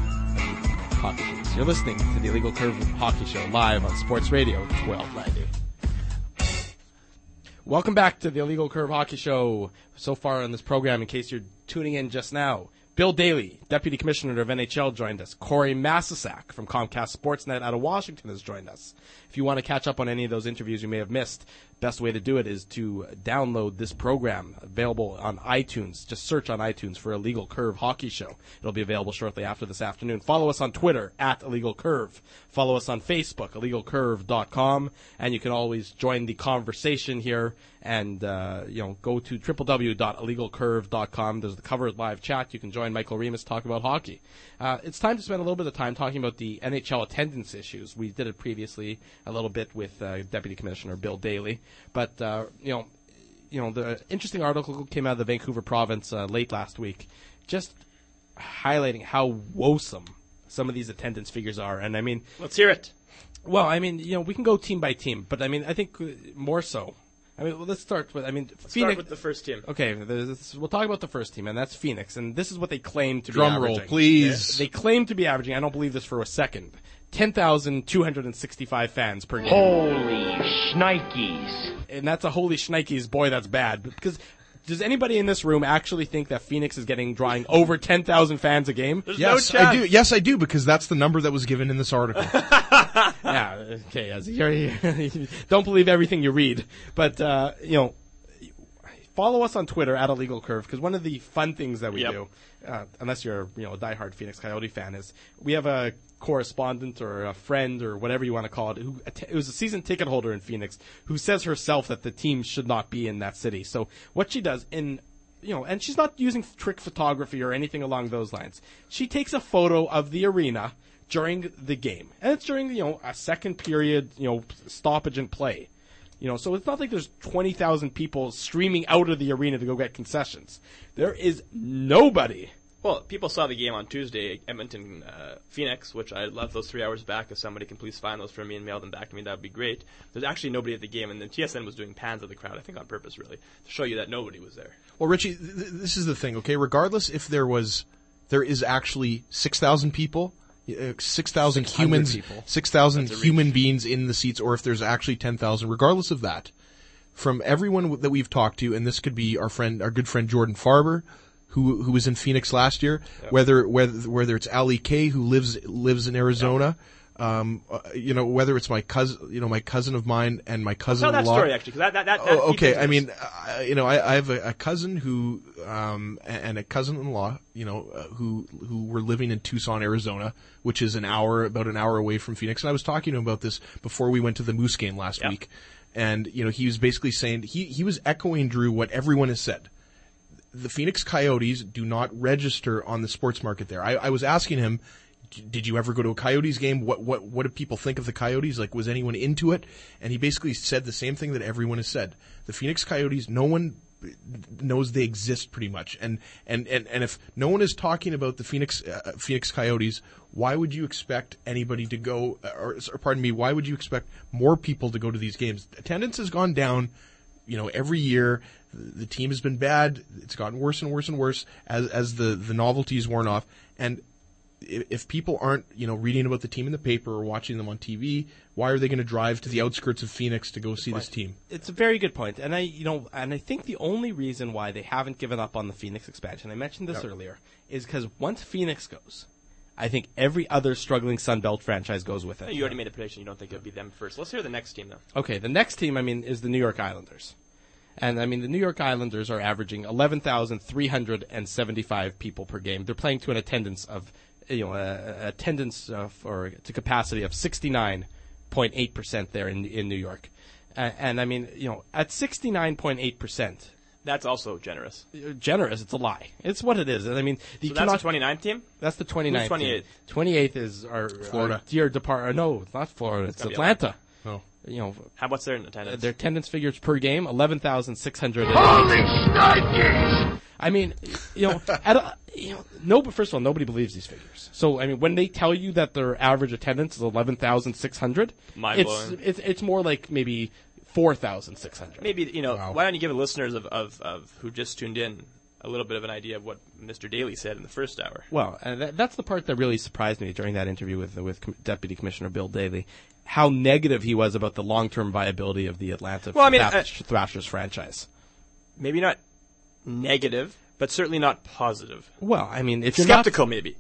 hockey teams. You're listening to the Illegal Curve Hockey Show live on Sports Radio twelve ninety. Welcome back to the Illegal Curve Hockey Show. So far on this program, in case you're tuning in just now, Bill Daly, Deputy Commissioner of N H L, joined us. Corey Masisak from Comcast Sportsnet out of Washington has joined us. If you want to catch up on any of those interviews you may have missed, best way to do it is to download this program, available on iTunes. Just search on iTunes for Illegal Curve Hockey Show. It'll be available shortly after this afternoon. Follow us on Twitter, at Illegal Curve. Follow us on Facebook, illegal curve dot com, and you can always join the conversation here and, uh, you know, go to w w w dot illegal curve dot com. There's the covered live chat. You can join Michael Remus talk about hockey. Uh, it's time to spend a little bit of time talking about the N H L attendance issues. We did it previously a little bit with uh, Deputy Commissioner Bill Daly. But, uh, you know, you know, the interesting article came out of the Vancouver province uh, late last week, just highlighting how woesome some of these attendance figures are. And, I mean...
Let's hear it.
Well, I mean, you know, we can go team by team, but, I mean, I think more so. I mean, well, let's start with, I mean...
Let's
Phoenix,
start with the first team.
Okay, this, we'll talk about the first team, and that's Phoenix. And this is what they claim to
Drum
be
roll,
averaging.
please.
They claim to be averaging, I don't believe this for a second, ten thousand two hundred sixty-five fans per game.
Holy shnikes.
And that's a holy shnikes, boy, that's bad. Because does anybody in this room actually think that Phoenix is getting drawing over ten thousand fans a game?
There's
Yes,
no
I
chance.
do. Yes, I do, because that's the number that was given in this article.
Yeah, okay, as you're, you don't believe everything you read. But, uh, you know, follow us on Twitter at Illegal Curve, because one of the fun things that we
Yep.
do, uh, unless you're you know a diehard Phoenix Coyote fan, is we have a correspondent or a friend or whatever you want to call it, who who's a season ticket holder in Phoenix, who says herself that the team should not be in that city. So what she does in you know, and she's not using trick photography or anything along those lines. She takes a photo of the arena during the game, and it's during you know a second period, you know, stoppage and play. You know, so it's not like there's twenty thousand people streaming out of the arena to go get concessions. There is nobody.
Well, people saw the game on Tuesday, Edmonton, uh, Phoenix, which I left those three hours back. If somebody can please find those for me and mail them back to me, that would be great. There's actually nobody at the game, and the T S N was doing pans of the crowd, I think on purpose, really, to show you that nobody was there.
Well, Richie, th- th- this is the thing, okay? Regardless if there was, there is actually six thousand people, uh, six thousand humans,
people.
six thousand
That's a
human
reach.
beings in the seats, or if there's actually ten thousand, regardless of that, from everyone w- that we've talked to, and this could be our friend, our good friend Jordan Farber, who who was in Phoenix last year,
Yep.
whether whether whether it's Ali Kay, who lives lives in Arizona, um, uh, you know, whether it's my cousin, you know, my cousin of mine and my
Tell
cousin-in-law.
that story, actually, because that, that, that, that
Oh, okay.
feeds into
I
this.
mean, uh, you know, I, I have a, a cousin who, um, and a cousin-in-law, you know, uh, who who were living in Tucson, Arizona, which is an hour, about an hour away from Phoenix. And I was talking to him about this before we went to the Moose game last
Yeah.
week, and you know, he was basically saying he he was echoing, Drew, what everyone has said. The Phoenix Coyotes do not register on the sports market there. I, I was asking him, did you ever go to a Coyotes game? What what what did people think of the Coyotes? Like, was anyone into it? And he basically said the same thing that everyone has said. The Phoenix Coyotes, no one knows they exist pretty much. And and, and, and if no one is talking about the Phoenix uh, Phoenix Coyotes, why would you expect anybody to go, or, or pardon me, why would you expect more people to go to these games? Attendance has gone down, you know, every year. The team has been bad. It's gotten worse and worse and worse as as the, the novelty's worn off. And if, if people aren't, you know, reading about the team in the paper or watching them on T V, why are they going to drive to the outskirts of Phoenix to go see this team?
It's a very good point, and I, you know, and I think the only reason why they haven't given up on the Phoenix expansion, I mentioned this
Yep.
earlier, is because once Phoenix goes, I think every other struggling Sun Belt franchise goes with it.
You already made a prediction. You don't think it would be them first. Let's hear the next team, though.
Okay, the next team, I mean, is the New York Islanders. And, I mean, the New York Islanders are averaging eleven thousand three hundred seventy-five people per game. They're playing to an attendance of, you know, uh, attendance of, or to capacity of sixty-nine point eight percent there in in New York. Uh, and, I mean, you know, at sixty-nine point eight percent,
That's also generous.
generous, it's a lie. It's what it is. And, I mean, you
So that's
cannot,
the twenty-ninth team?
that's the twenty-ninth
Who's twenty-eighth?
team. twenty-eighth is our
Florida.
Our dear depart. No, it's not Florida. It's
gotta be
Atlanta.
Oh.
You know,
How what's their attendance?
their attendance figures per game, eleven thousand six hundred.
Holy shnikes.
I mean, you know, at a, you know, no, but first of all, nobody believes these figures. So, I mean, when they tell you that their average attendance is eleven thousand six hundred, it's,
Mind-blowing.
it's it's more like maybe four thousand six hundred.
Maybe, you know,
Wow.
why don't you give the listeners of, of, of who just tuned in a little bit of an idea of what Mister Daly said in the first hour?
Well, and that, that's the part that really surprised me during that interview with with Com- Deputy Commissioner Bill Daly, how negative he was about the long-term viability of the Atlanta
Well, I mean,
Thrashers, Thrashers franchise.
Maybe not negative, but certainly not positive.
Well, I mean, if you're
Skeptical, maybe.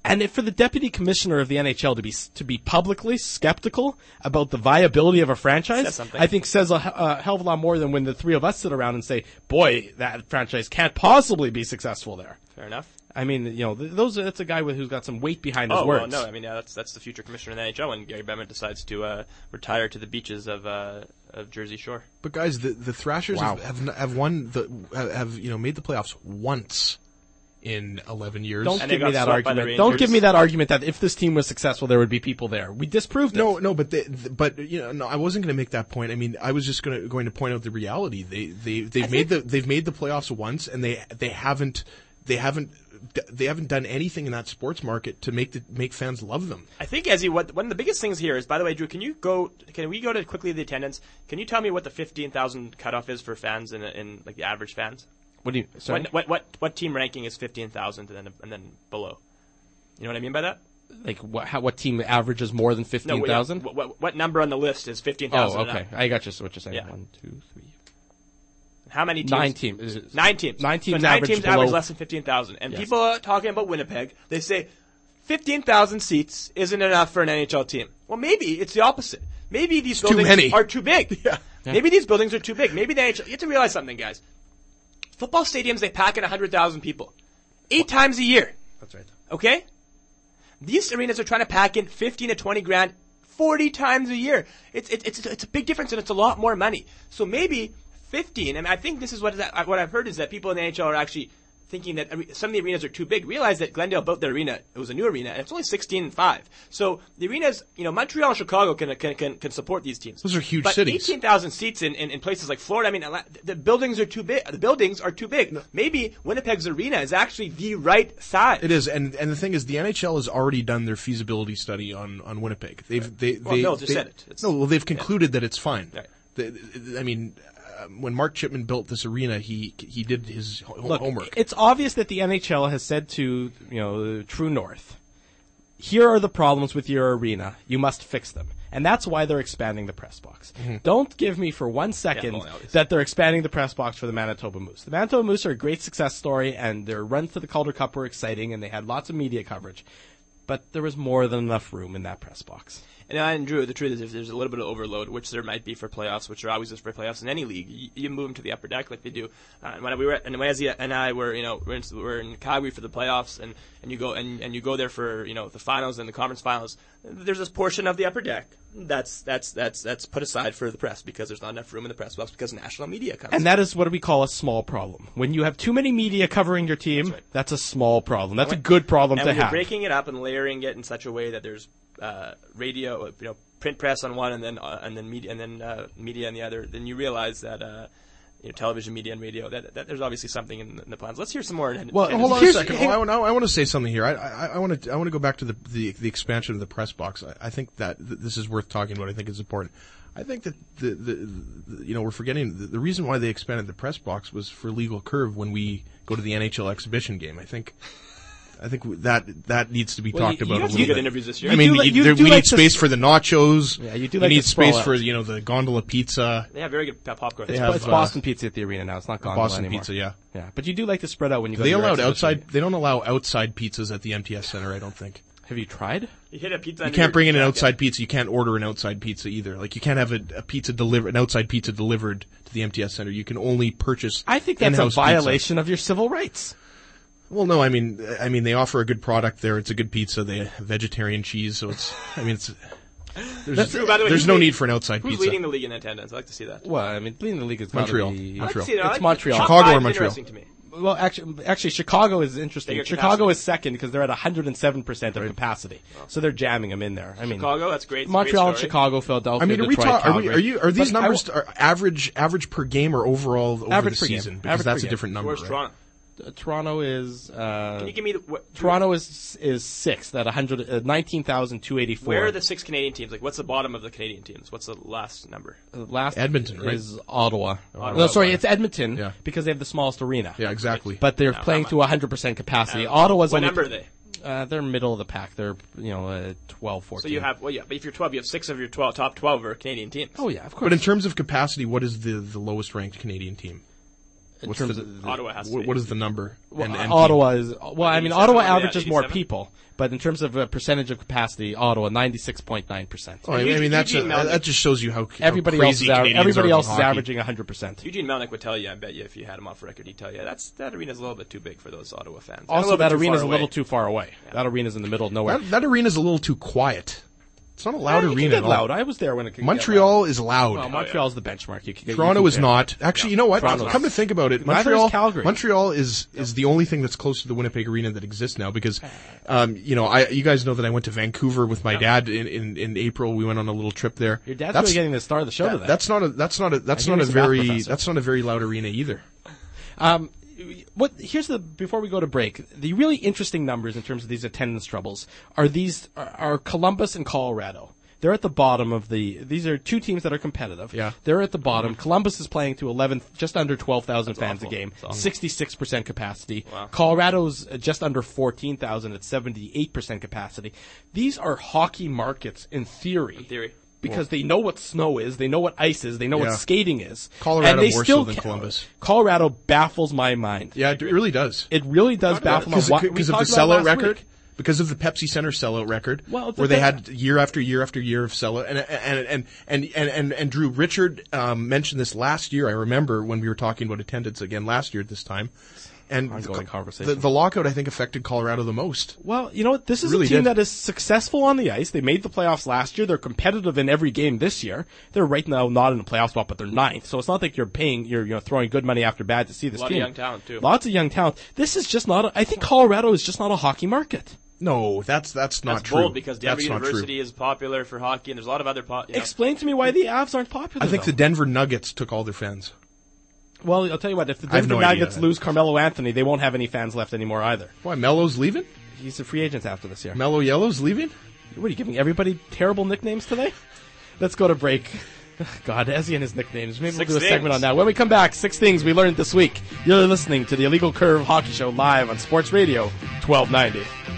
And if for the deputy commissioner of the N H L to be to be publicly skeptical about the viability of a franchise,
Says something.
I think says a, a hell of a lot more than when the three of us sit around and say, "Boy, that franchise can't possibly be successful there."
Fair enough.
I mean, you know, th- those that's a guy with, who's got some weight behind his
Oh
words.
well, no, I mean, yeah, that's that's the future commissioner in the N H L when Gary Bettman decides to uh, retire to the beaches of uh, of Jersey Shore.
But guys, the the Thrashers
Wow.
have, have have won the have you know made the playoffs once in eleven years.
Don't
And they
give me
got
that
swept by the
argument. Don't
Rangers.
give me that argument that if this team was successful, there would be people there. We disproved it.
No, no, but they, th- but you know, no, I wasn't going to make that point. I mean, I was just going to going to point out the reality. They they they've made the they've made the playoffs once, and they they haven't they haven't they haven't done anything in that sports market to make the make fans love them.
I think, Ezzy, what one of the biggest things here is, by the way, Drew, can you go? Can we go to quickly the attendance? Can you tell me what the fifteen thousand cutoff is for fans in, in like the average fans?
What do you? Sorry.
What, what what what team ranking is fifteen thousand and then and then below? You know what I mean by that?
Like what? How, what team averages more than fifteen
wait,
thousand?
What, what what number on the list is fifteen
Oh,
thousand?
okay. I got you. So what you're saying?
Yeah.
One, two, three,
How many teams?
nine teams. Is it-
Nine teams.
Nine teams
So nine
average
teams
below-
average less than fifteen thousand. And
Yes.
people are talking about Winnipeg. They say fifteen thousand seats isn't enough for an N H L team. Well, maybe it's the opposite. Maybe these
too
buildings
many.
are too big.
Yeah.
Maybe these buildings are too big. Maybe the N H L. You have to realize something, guys. Football stadiums, they pack in one hundred thousand people. Eight times a year.
That's right.
Okay? These arenas are trying to pack in fifteen to twenty grand forty times a year. It's, it's, it's, it's a big difference and it's a lot more money. So maybe fifteen, I mean, I think this is what, is that, what I've heard is that people in the N H L are actually thinking that are- some of the arenas are too big. Realize that Glendale built their arena, it was a new arena, and it's only sixteen and five. So the arenas, you know, Montreal and Chicago can, can, can, can support these teams.
Those are huge
but
cities.
eighteen thousand seats in, in, in places like Florida, I mean, Atla- the buildings are too big. The buildings are too big. Maybe Winnipeg's arena is actually the right size.
It is, and and the thing is, the N H L has already done their feasibility study on, on Winnipeg. They've they
Well,
they,
Bill just
they-
said it. It's-
no, well, they've concluded that it's fine.
Right.
The- the- I mean, uh, when Mark Chipman built this arena, he he did his ho-
Look,
homework.
it's obvious that the N H L has said to, you know, True North, here are the problems with your arena. You must fix them. And that's why they're expanding the press box.
Mm-hmm.
Don't give me for one second
well, no, it's-
that they're expanding the press box for the Manitoba Moose. The Manitoba Moose are a great success story, and their runs to the Calder Cup were exciting, and they had lots of media coverage. But there was more than enough room in that press box.
And, and Drew, the truth is, if there's a little bit of overload, which there might be for playoffs, which there always is for playoffs in any league, you, you move them to the upper deck like they do. Uh, when we were, and when Ezzy and I were, you know, we're in, we're in Calgary for the playoffs, and, and you go and, and you go there for, you know, the finals and the conference finals. There's this portion of the upper deck that's that's that's that's put aside for the press because there's not enough room in the press box because national media comes.
And that is what we call a small problem. When you have too many media covering your team,
That's
that's,
right.
a small problem. That's a good problem
and
to
when you're
have.
breaking it up and layering it in such a way that there's uh, radio, you know, print press on one, and then uh, and then media, and then uh, media on the other, then you realize that uh, you know, television, media, and radio. That, that there's obviously something in the, in the plans. Let's hear some more.
Well,
and-
hold on a
Here's-
second.
hang-
Oh, I, want, I want to say something here. I, I, I want to I want to go back to the, the the expansion of the press box. I, I think that th- this is worth talking about. I think it's important. I think that the, the, the you know we're forgetting the, the reason why they expanded the press box was for legal curve when we go to the N H L exhibition game. I think. I think that that needs to be
Well,
talked
you-
about
you
a
have
little
some good
bit.
interviews this year.
I mean,
do like-
you-
you
there-
do
we
like
need
to
space
sp-
for the nachos.
Yeah, you do
we
like
need
to sprawl
space
out.
for you know the gondola pizza.
They have very good uh, popcorn.
They
It's
have,
It's
uh,
Boston Pizza at the arena now. It's not Gondola
Boston
anymore.
pizza, yeah.
Yeah, but you do like to spread out when you go
They
to your
allowed
exhibition
outside.
game.
They don't allow outside pizzas at the M T S Center. I don't think.
Have you tried?
You hit a pizza.
You
under
can't
your
bring in an
jacket.
outside pizza. You can't order an outside pizza either. Like you can't have a, a pizza deliver an outside pizza delivered to the M T S Center. You can only purchase.
I think that's a
in-house pizza.
violation of your civil rights.
Well, no, I mean, I mean, they offer a good product there. It's a good pizza. They have vegetarian cheese, so it's. I mean, it's. There's,
Drew, by the way,
there's
who's
no
leading-
need for an outside
Who's
pizza.
leading the league in attendance? I'd like to see that.
Well, I mean, leading the league is
Montreal.
Be,
I'd like to
Montreal.
see that. I
It's
like-
Montreal.
Top
Chicago or
five's
Montreal?
interesting to me.
Well, actually, actually, Chicago is interesting.
Bigger
Chicago
capacity.
is second because they're at one hundred seven percent of capacity, so they're jamming them in there. I mean,
Chicago, that's great. It's a
Montreal,
great
and
story.
Chicago, Philadelphia.
I mean, are we
Detroit,
talk, are we,
Calgary.
are you are these
But I
numbers
w-
are average average per game or overall over
Average
the
per game.
season? Because
Average
that's
per
a
game.
different number.
Where's
right?
Toronto?
Uh, Toronto is uh,
Can you give me the what,
Toronto is is sixth at one hundred uh, nineteen thousand two eighty four.
Where are the six Canadian teams? Like, what's the bottom of the Canadian teams? What's the last number?
last
Edmonton, right?
is Ottawa.
Ottawa.
No, sorry, it's Edmonton
Yeah.
because they have the smallest arena.
Yeah, exactly.
But they're
No,
playing
how
to one hundred percent capacity.
Uh,
Ottawa's
what
only,
number are they?
Uh, they're middle of the pack. They're you know uh, twelve, fourteen.
So you have well, yeah. But if you're twelve, you have six of your twelve top twelve are Canadian teams.
Oh yeah, of course.
But in terms of capacity, what is the the lowest ranked Canadian team? What's
terms
the,
of
the-
Ottawa has to
what,
be.
what is the number?
Well,
And- and
Ottawa is well. I mean,
eighty-seven,
Ottawa
yeah,
averages more
eighty-seven.
people, but in terms of a percentage of capacity, Ottawa ninety-six point nine percent.
Oh, I mean, I mean that's a,
Eugene Melnyk-
that just shows you how, how
Everybody else
crazy
is av-
Canadians
everybody
are
else
about
is
hockey.
averaging one hundred percent.
Eugene Melnyk would tell you, I bet you, if you had him off record, he'd tell you that's that arena's a little bit too big for those Ottawa fans. And a
Also,
little bit
that
too
arena's
far
a little
away.
too far away. That arena's in the middle of nowhere.
That, that arena's a little too quiet. It's not a loud
Yeah, you can
arena
get
at all.
loud. I was there when it could
Montreal is loud.
Get loud. Well, Montreal's the benchmark. You can get,
Toronto
you
is
can-
not. Actually, you know what?
Toronto's
Come
not.
to think about it,
Neither is
Montreal,
Calgary.
Montreal is is the only thing that's close to the Winnipeg Arena that exists now because, um, you know, I you guys know that I went to Vancouver with my dad in, in, in April. We went on a little trip there.
Your dad's
that's,
really getting the star of the show
that-
today.
That's not a that's not a that's
I
not
hear
a
he's a math
very
professor.
that's not a very loud arena either.
Um, what here's the before we go to break, the really interesting numbers in terms of these attendance troubles are these are, are Columbus and Colorado. They're at the bottom of the. These are two teams that are competitive.
Yeah.
They're at the bottom. Columbus is playing to eleven, just under twelve thousand fans
awful.
a game,
That's awful.
sixty-six percent capacity.
Wow.
Colorado's uh, just under fourteen thousand at seventy-eight percent capacity. These are hockey markets in theory.
In theory.
Because they know what snow is, they know what ice is, they know
Yeah.
what skating is.
Colorado
and they
more so
still
than
ca-
Columbus.
Colorado baffles my mind.
Yeah, it really does.
It really does baffle my
Because
mind.
because
We
of the
talked about it
sellout
last
record.
week.
Because of the Pepsi Center sellout record,
Well, the
where they
thing-
had year after year after year of sellout, and and and and and and, and Drew Richard um, mentioned this last year. I remember when we were talking about attendance again last year at this time, and
Ongoing
the,
conversation.
The, the lockout I think affected Colorado the most.
Well, you know what? This is
Really
a team
did.
that is successful on the ice. They made the playoffs last year. They're competitive in every game this year. They're right now not in the playoff spot, but they're ninth. So it's not like you're paying, you're you know throwing good money after bad to see this
A lot of
team.
young talent, too.
Lots of young talent. This is just not. A, I think Colorado is just not a hockey market.
No, that's that's not
That's
true.
bold because Denver
that's not
University
true.
is popular for hockey, and there's a lot of other. Po- you know,
Explain to me why the Avs aren't popular.
I think
though.
the Denver Nuggets took all their fans.
Well, I'll tell you what. If the
I have
Denver
no idea.
Nuggets lose Carmelo Anthony, they won't have any fans left anymore either.
Why Melo's leaving?
He's a free agent after this year.
Melo Yellow's leaving?
What are you giving everybody terrible nicknames today? Let's go to break. God, Ezzy and his nicknames. Maybe
Six
we'll do a segment
things.
on that. When we come back, six things we learned this week. You're listening to the Illegal Curve Hockey Show live on Sports Radio twelve ninety.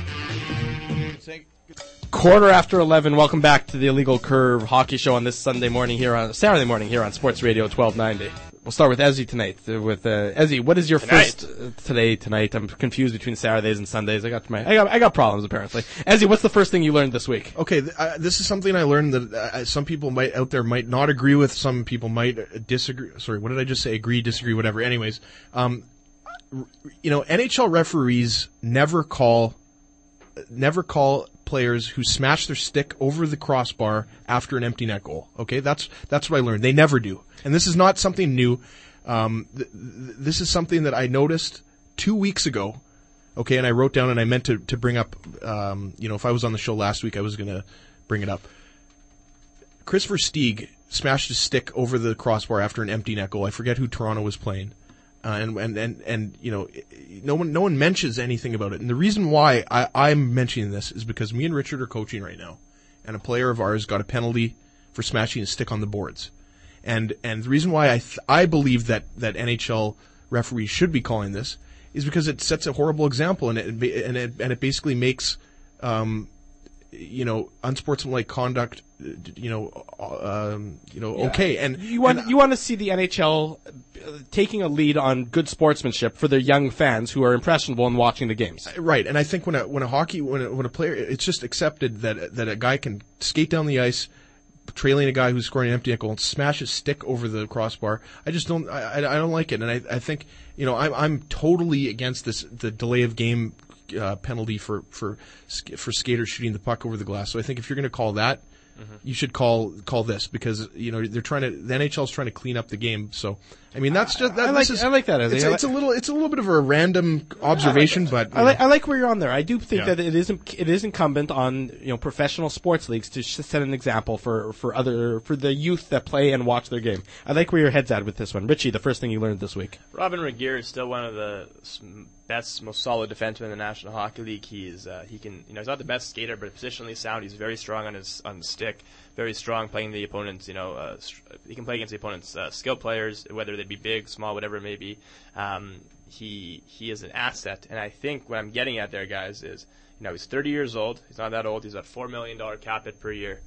Quarter after eleven. Welcome back to the Illegal Curve Hockey Show on this Sunday morning here on Saturday morning here on Sports Radio twelve ninety. We'll start with Ezzy tonight. Uh, with uh, Ezzy, what is your
Tonight.
first uh, today? Tonight, I'm confused between Saturdays and Sundays. I got my, I got, I got problems apparently. Ezzy, what's the first thing you learned this week?
Okay, th- uh, this is something I learned that uh, some people might out there might not agree with. Some people might uh, disagree. Sorry, what did I just say? Agree, disagree, whatever. Anyways, um, r- you know, N H L referees never call, never call players who smash their stick over the crossbar after an empty net goal. Okay, that's that's what I learned. They never do, and this is not something new. Um, th- th- this is something that I noticed two weeks ago. Okay, and I wrote down and I meant to, to bring up, um, you know, if I was on the show last week, I was going to bring it up. Chris Versteeg smashed his stick over the crossbar after an empty net goal. I forget who Toronto was playing. Uh, and, and, and, and, you know, no one, no one mentions anything about it. And the reason why I, I'm mentioning this is because me and Richard are coaching right now. And a player of ours got a penalty for smashing his stick on the boards. And, and the reason why I, th- I believe that, that N H L referees should be calling this is because it sets a horrible example and it, and it, and it basically makes, um, you know, unsportsmanlike conduct, uh, you know, uh, um, you know, okay. And
You want
and
you want to see the N H L uh, taking a lead on good sportsmanship for their young fans who are impressionable in watching the games.
right. And I think when a when a hockey when a, when a player, it's just accepted that that a guy can skate down the ice, trailing a guy who's scoring an empty net goal and smash his stick over the crossbar. I just don't. I, I don't like it, and I, I think you know I'm I'm totally against this the delay of game uh, penalty for for for skaters shooting the puck over the glass. So I think if you're going to call that, mm-hmm. you should call call this because you know they're trying to the N H L is trying to clean up the game. So I mean that's just that,
I like
this is,
I like that. Ezzy.
It's,
I
it's a
like-
little it's a little bit of a random observation, but you
I like,
know.
I like where you're on there. I do think
Yeah.
that it is it is incumbent on you know professional sports leagues to sh- set an example for, for other for the youth that play and watch their game. I like where your head's at with this one, Richie. The first thing you learned this week.
Robin Regeer is still one of the s- best, most solid defensemen in the National Hockey League. He is, uh, he can, you know, he's not the best skater, but positionally sound. He's very strong on his on the stick, very strong playing the opponents. You know, uh, str- he can play against the opponents' uh, skilled players, whether they be big, small, whatever it may be. Um, he he is an asset, and I think what I'm getting at there, guys, is you know he's thirty years old. He's not that old. He's at four million dollar cap hit per year.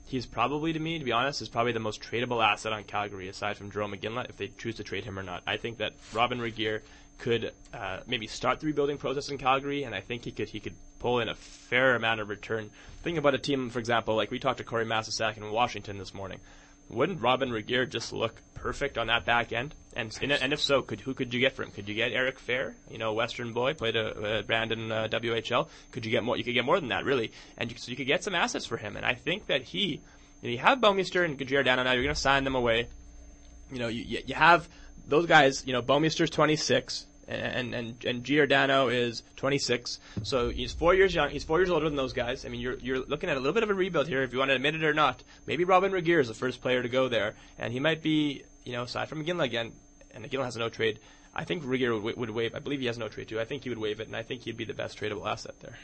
he's probably, to me, to be honest, is probably the most tradable asset on Calgary aside from Jerome McGinley, if they choose to trade him or not. I think that Robyn Regehr could uh, maybe start the rebuilding process in Calgary, and I think he could he could pull in a fair amount of return. Think about a team, for example, like we talked to Corey Massasak in Washington this morning. Wouldn't Robyn Regehr just look perfect on that back end? And and if so, could who could you get for him? Could you get Eric Fair? You know, Western boy, played a, a Brandon uh, W H L. Could you get more? You could get more than that, really. And you, so you could get some assets for him. And I think that he, you, know, you have Bouwmeester and Giordano now. You're going to sign them away. You know, you you have those guys. You know, Bouwmeester's twenty-six. And, and and Giordano is twenty-six, so he's four years young. He's four years older than those guys. I mean, you're you're looking at a little bit of a rebuild here, if you want to admit it or not. Maybe Robyn Regehr is the first player to go there, and he might be, you know, aside from McGinley again, and McGinley has a no trade. I think Regehr would, would waive. I believe he has no trade too. I think he would waive it, and I think he'd be the best tradable asset there.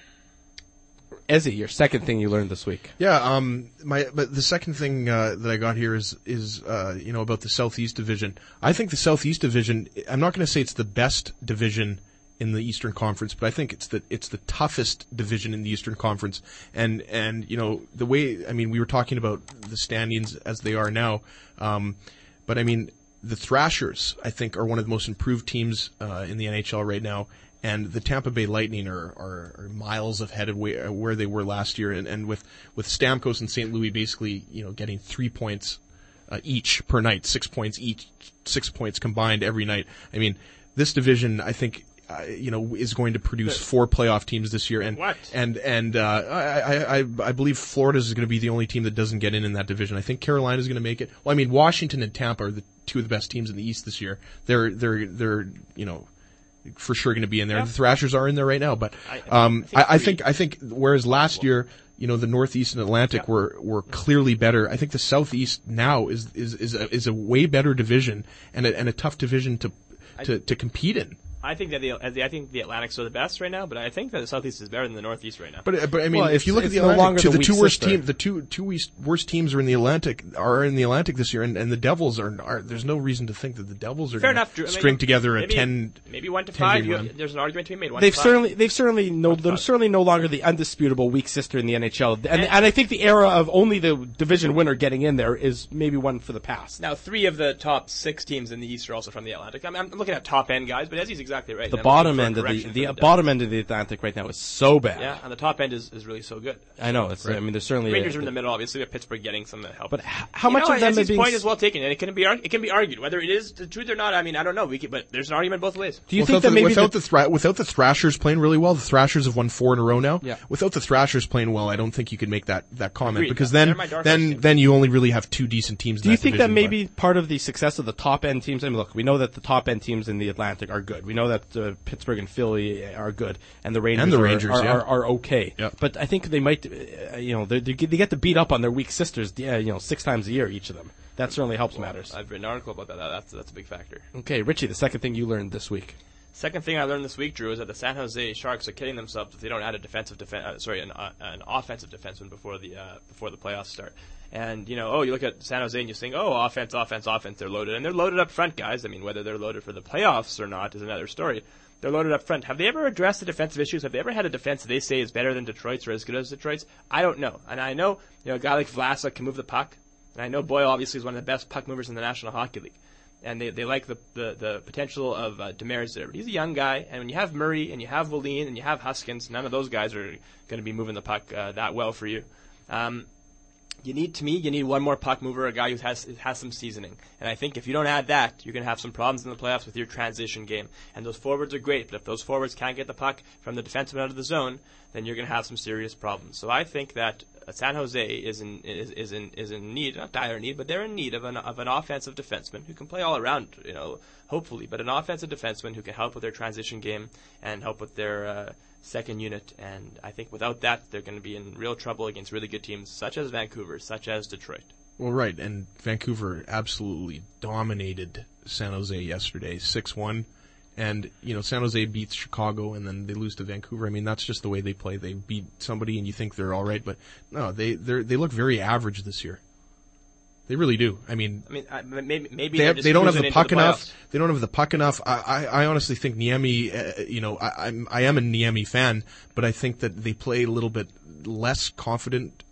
Ezzy, your second thing you learned this week.
Yeah, um, my but the second thing uh, that I got here is is uh, you know, about the Southeast Division. I think the Southeast Division. I'm not going to say it's the best division in the Eastern Conference, but I think it's the it's the toughest division in the Eastern Conference. And and you know, the way, I mean, we were talking about the standings as they are now, um, but I mean, the Thrashers, I think, are one of the most improved teams uh, in the N H L right now. And the Tampa Bay Lightning are, are, are miles ahead of where, where they were last year. And, and with, with Stamkos and Saint Louis basically, you know, getting three points uh, each per night, six points each, six points combined every night. I mean, this division, I think, uh, you know, is going to produce four playoff teams this year. And
what?
and and uh, I, I I believe Florida is going to be the only team that doesn't get in in that division. I think Carolina is going to make it. Well, I mean, Washington and Tampa are the two of the best teams in the East this year. They're they're they're you know, for sure going to be in there.
Yeah.
The Thrashers are in there right now, but
I,
um,
I, think
I, I think I think whereas last year, you know, the Northeast and Atlantic
Yeah.
were were clearly better. I think the Southeast now is is is a, is a way better division and a, and a tough division to to to compete in.
I think that the I think the Atlantics are the best right now, but I think that the Southeast is better than the Northeast right now.
But but I mean,
Well,
if you look at
it's
the
no
Atlantic,
longer
to
the
the two
weak
worst
sister.
team, the two two worst, worst teams are in the Atlantic are in the Atlantic this year, and, and the Devils are, are. There's no reason to think that the Devils are
Fair
going
enough,
to
Drew. I mean,
string together a
maybe,
ten.
maybe one to
ten
five.
game
You,
run.
there's an argument to be made. One
They've
to five.
certainly, they've certainly no, they're
five.
certainly no longer the undisputable weak sister in the N H L, and, and and I think the era of only the division winner getting in there is maybe one for the past.
Now, three of the top six teams in the East are also from the Atlantic. I mean, I'm looking at top end guys, but Ezzy's exactly right.
The
I'm
bottom
looking
end
for
of
a
the
correction
the
for
bottom end of the Atlantic right now is so bad.
Yeah, and the top end is, is really so good.
I know. It's. I mean, there's certainly
Rangers
a,
are in the middle, obviously, with Pittsburgh getting some help.
But h- how
You
much
know,
of them are
Ezzy's
being?
point is well taken, and it can be ar- it can be argued whether it is the truth or not. I mean, I don't know. We can, but there's an argument both ways.
Do you
without
think that
the,
maybe
without
the,
the, thra- without the Thrashers playing really well, the Thrashers have won four in a row now.
Yeah.
Without the Thrashers playing well, I don't think you could make that, that comment
Agreed.
because
They're
then
my dark horse
then
team.
then you only really have two decent teams.
do
in
you
that
think that
division,
maybe part of the success of the top end teams? I mean, look, we know that the top end teams in the Atlantic are good. We know that uh, Pittsburgh and Philly are good, and the Rangers,
And the
are-
Rangers,
are,
yeah.
are, are okay.
Yeah.
But I think they might, uh, you know, they, they get they get to beat up on their weak sisters, uh, you know, six times a year each of them. That certainly helps matters.
I've written an article about that. That's that's a big factor.
Okay, Richie, the second thing you learned this week.
Second thing I learned this week, Drew, is that the San Jose Sharks are kidding themselves if they don't add a defensive defen- uh, sorry, an, uh, an offensive defenseman before the uh, before the playoffs start. And you know, oh, you look at San Jose and you think, oh, offense, offense, offense. They're loaded, and they're loaded up front, guys. I mean, whether they're loaded for the playoffs or not is another story. They're loaded up front. Have they ever addressed the defensive issues? Have they ever had a defense that they say is better than Detroit's or as good as Detroit's? I don't know. And I know, you know, a guy like Vlasic can move the puck. And I know Boyle obviously is one of the best puck movers in the National Hockey League. And they, they like the, the, the potential of uh, Demers there. But he's a young guy, and when you have Murray and you have Wallin and you have Huskins, none of those guys are going to be moving the puck uh, that well for you. Um, You need, to me, you need one more puck mover, a guy who has has some seasoning. And I think if you don't add that, you're going to have some problems in the playoffs with your transition game. And those forwards are great, but if those forwards can't get the puck from the defenseman out of the zone, then you're going to have some serious problems. So I think that San Jose is in is, is in is in need, not dire need, but they're in need of an of an offensive defenseman who can play all around, you know, hopefully, but an offensive defenseman who can help with their transition game and help with their uh, second unit. And I think without that, they're going to be in real trouble against really good teams such as Vancouver, such as Detroit.
Well, right, and Vancouver absolutely dominated San Jose yesterday, six one. And, you know, San Jose beats Chicago and then they lose to Vancouver. I mean, that's just the way they play. They beat somebody and you think they're all right, but no, they they they look very average this year. They really do. I mean,
I mean, I, maybe maybe
they,
they're
have,
just
they don't have
cruising
the
into
puck
the
enough.
playoffs.
They don't have the puck enough. I, I, I honestly think Niemi, uh, you know, I, I'm, I am a Niemi fan, but I think that they play a little bit less confident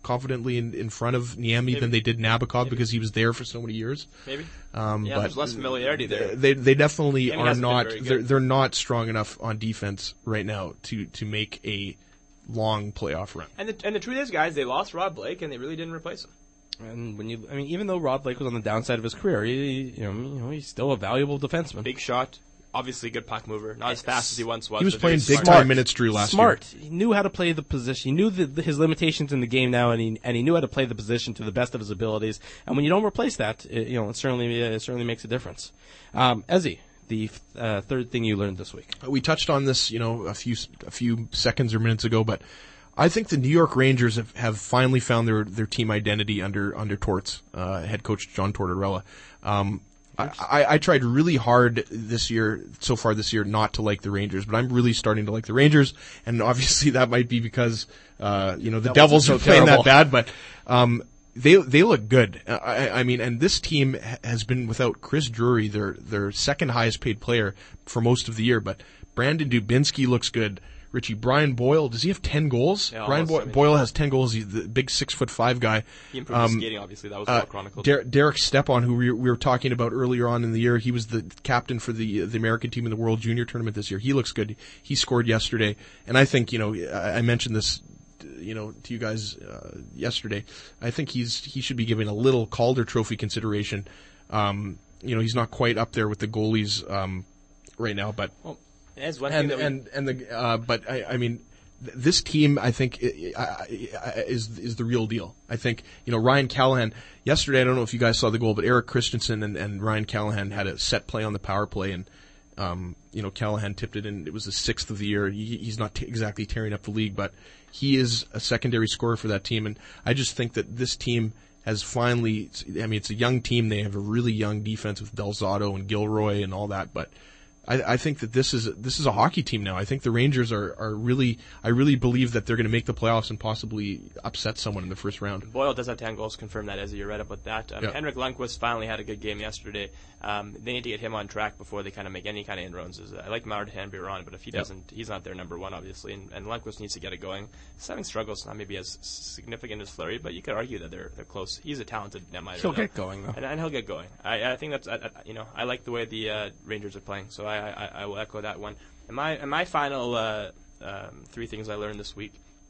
confidently in, in front of Niemi
Maybe.
than they did Nabokov
Maybe.
because he was there for so many years.
Maybe.
Um,
Yeah,
but
there's less familiarity there.
They they definitely
Niemi
are
hasn't been
not.
very good.
They're they're not strong enough on defense right now to to make a long playoff run.
And the, and the truth is, guys, they lost Rod Blake, and they really didn't replace him.
And when you, I mean, even though Rod Blake was on the downside of his career, he, you know, you know, he's still a valuable defenseman.
Big shot, obviously good puck mover, not as fast as he once was.
He was
but
playing
very
big
smart.
time minutes, Drew, last
Smart.
year.
He knew how to play the position. He knew the, the, his limitations in the game now, and he and he knew how to play the position to the best of his abilities. And when you don't replace that, it, you know, it certainly it certainly makes a difference. Um, Ezzy, the uh, third thing you learned this week.
We touched on this, you know, a few a few seconds or minutes ago, but I think the New York Rangers have, have finally found their, their team identity under under Torts, uh, head coach John Tortorella. Um, I, I, I tried really hard this year, so far this year, not to like the Rangers, but I'm really starting to like the Rangers, and obviously that might be because uh, you know the
Devils
Devils
are
are
so
playing
terrible.
that bad, but um, they they look good. I, I mean, and this team ha- has been without Chris Drury, their their second highest paid player for most of the year, but Brandon Dubinsky looks good. Richie, Brian Boyle, does he have ten goals?
Yeah,
Brian
almost,
Boy-
I mean.
Boyle has ten goals. He's the big six foot five guy.
He improved his
Um,
skating, obviously. That was
Uh,
well chronicled.
Der- Derek Stepan, who we, we were talking about earlier on in the year, he was the captain for the the American team in the World Junior Tournament this year. He looks good. He scored yesterday, and I think you know I, I mentioned this, you know, to you guys uh, yesterday. I think he's he should be given a little Calder Trophy consideration. Um, you know, he's not quite up there with the goalies um, right now, but
Well, there's one
and
thing that we,
and and the uh, but I, I mean. th- This team, I think, i- i- i- is is the real deal. I think, you know, Ryan Callahan, yesterday, I don't know if you guys saw the goal, but Eric Christensen and, and Ryan Callahan had a set play on the power play, and, um, you know, Callahan tipped it in. It was the sixth of the year. He, he's not t- exactly tearing up the league, but he is a secondary scorer for that team, and I just think that this team has finally, I mean, it's a young team. They have a really young defense with Delzato and Gilroy and all that, but I, I think that this is this is a hockey team now. I think the Rangers are, are really. I really believe that they're going to make the playoffs and possibly upset someone in the first round.
Boyle does have ten goals, confirm that, as you're right about that. Um,
Yeah.
Henrik Lundqvist finally had a good game yesterday. Um, they need to get him on track before they kind of make any kind of inroads. As- I like Martin Biron, but if he
Yep.
doesn't, he's not their number one, obviously. And, and Lundqvist needs to get it going. He's having struggles, not maybe as significant as Fleury, but you could argue that they're they're close. He's a talented netminder.
He'll
though.
get going, though.
And, and he'll get going. I, I think that's I, I, you know I like the way the uh, Rangers are playing, so I, I I will echo that one. And my and my final uh, um, three things I learned this week.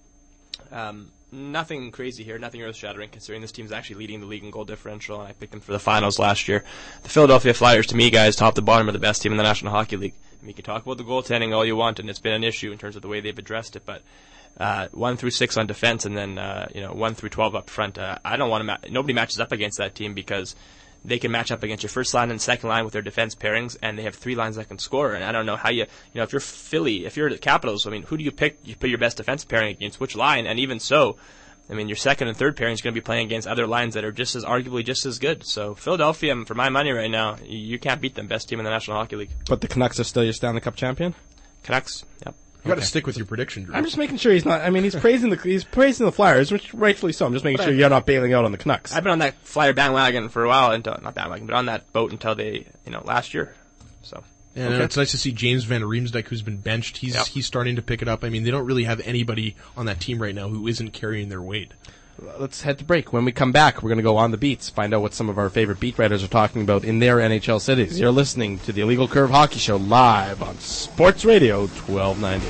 Um, nothing crazy here, nothing earth-shattering, considering this team's actually leading the league in goal differential, and I picked them for the finals last year. The Philadelphia Flyers, to me, guys, top to bottom, are the best team in the National Hockey League. I mean, you can talk about the goaltending all you want, and it's been an issue in terms of the way they've addressed it, but uh, one through six on defense, and then uh, you know one through twelve up front. Uh, I don't want to. Ma- nobody matches up against that team because they can match up against your first line and second line with their defense pairings, and they have three lines that can score. And I don't know how you, you know, if you're Philly, if you're the Capitals, I mean, who do you pick? You put your best defense pairing against which line? And even so, I mean, your second and third pairing is going to be playing against other lines that are just as arguably just as good. So Philadelphia, for my money right now, you you can't beat them. Best team in the National Hockey League.
But the Canucks are still your Stanley Cup champion.
Canucks. Yep.
You got to stick with your prediction, Drew.
I'm just making sure he's not. I mean, he's praising the he's praising the Flyers, which rightfully so. I'm just making
But
sure
I-
you're not bailing out on the Canucks.
I've been on that Flyer bandwagon for a while, until not bandwagon, but on that boat until they, you know, last year. So.
And
Okay.
it's nice to see James Van Riemsdyk, who's been benched. He's
Yep.
he's starting to pick it up. I mean, they don't really have anybody on that team right now who isn't carrying their weight.
Let's head to break. When we come back, we're going to go on the beats, find out what some of our favorite beat writers are talking about in their N H L cities. You're listening to the Illegal Curve Hockey Show live on Sports Radio twelve ninety.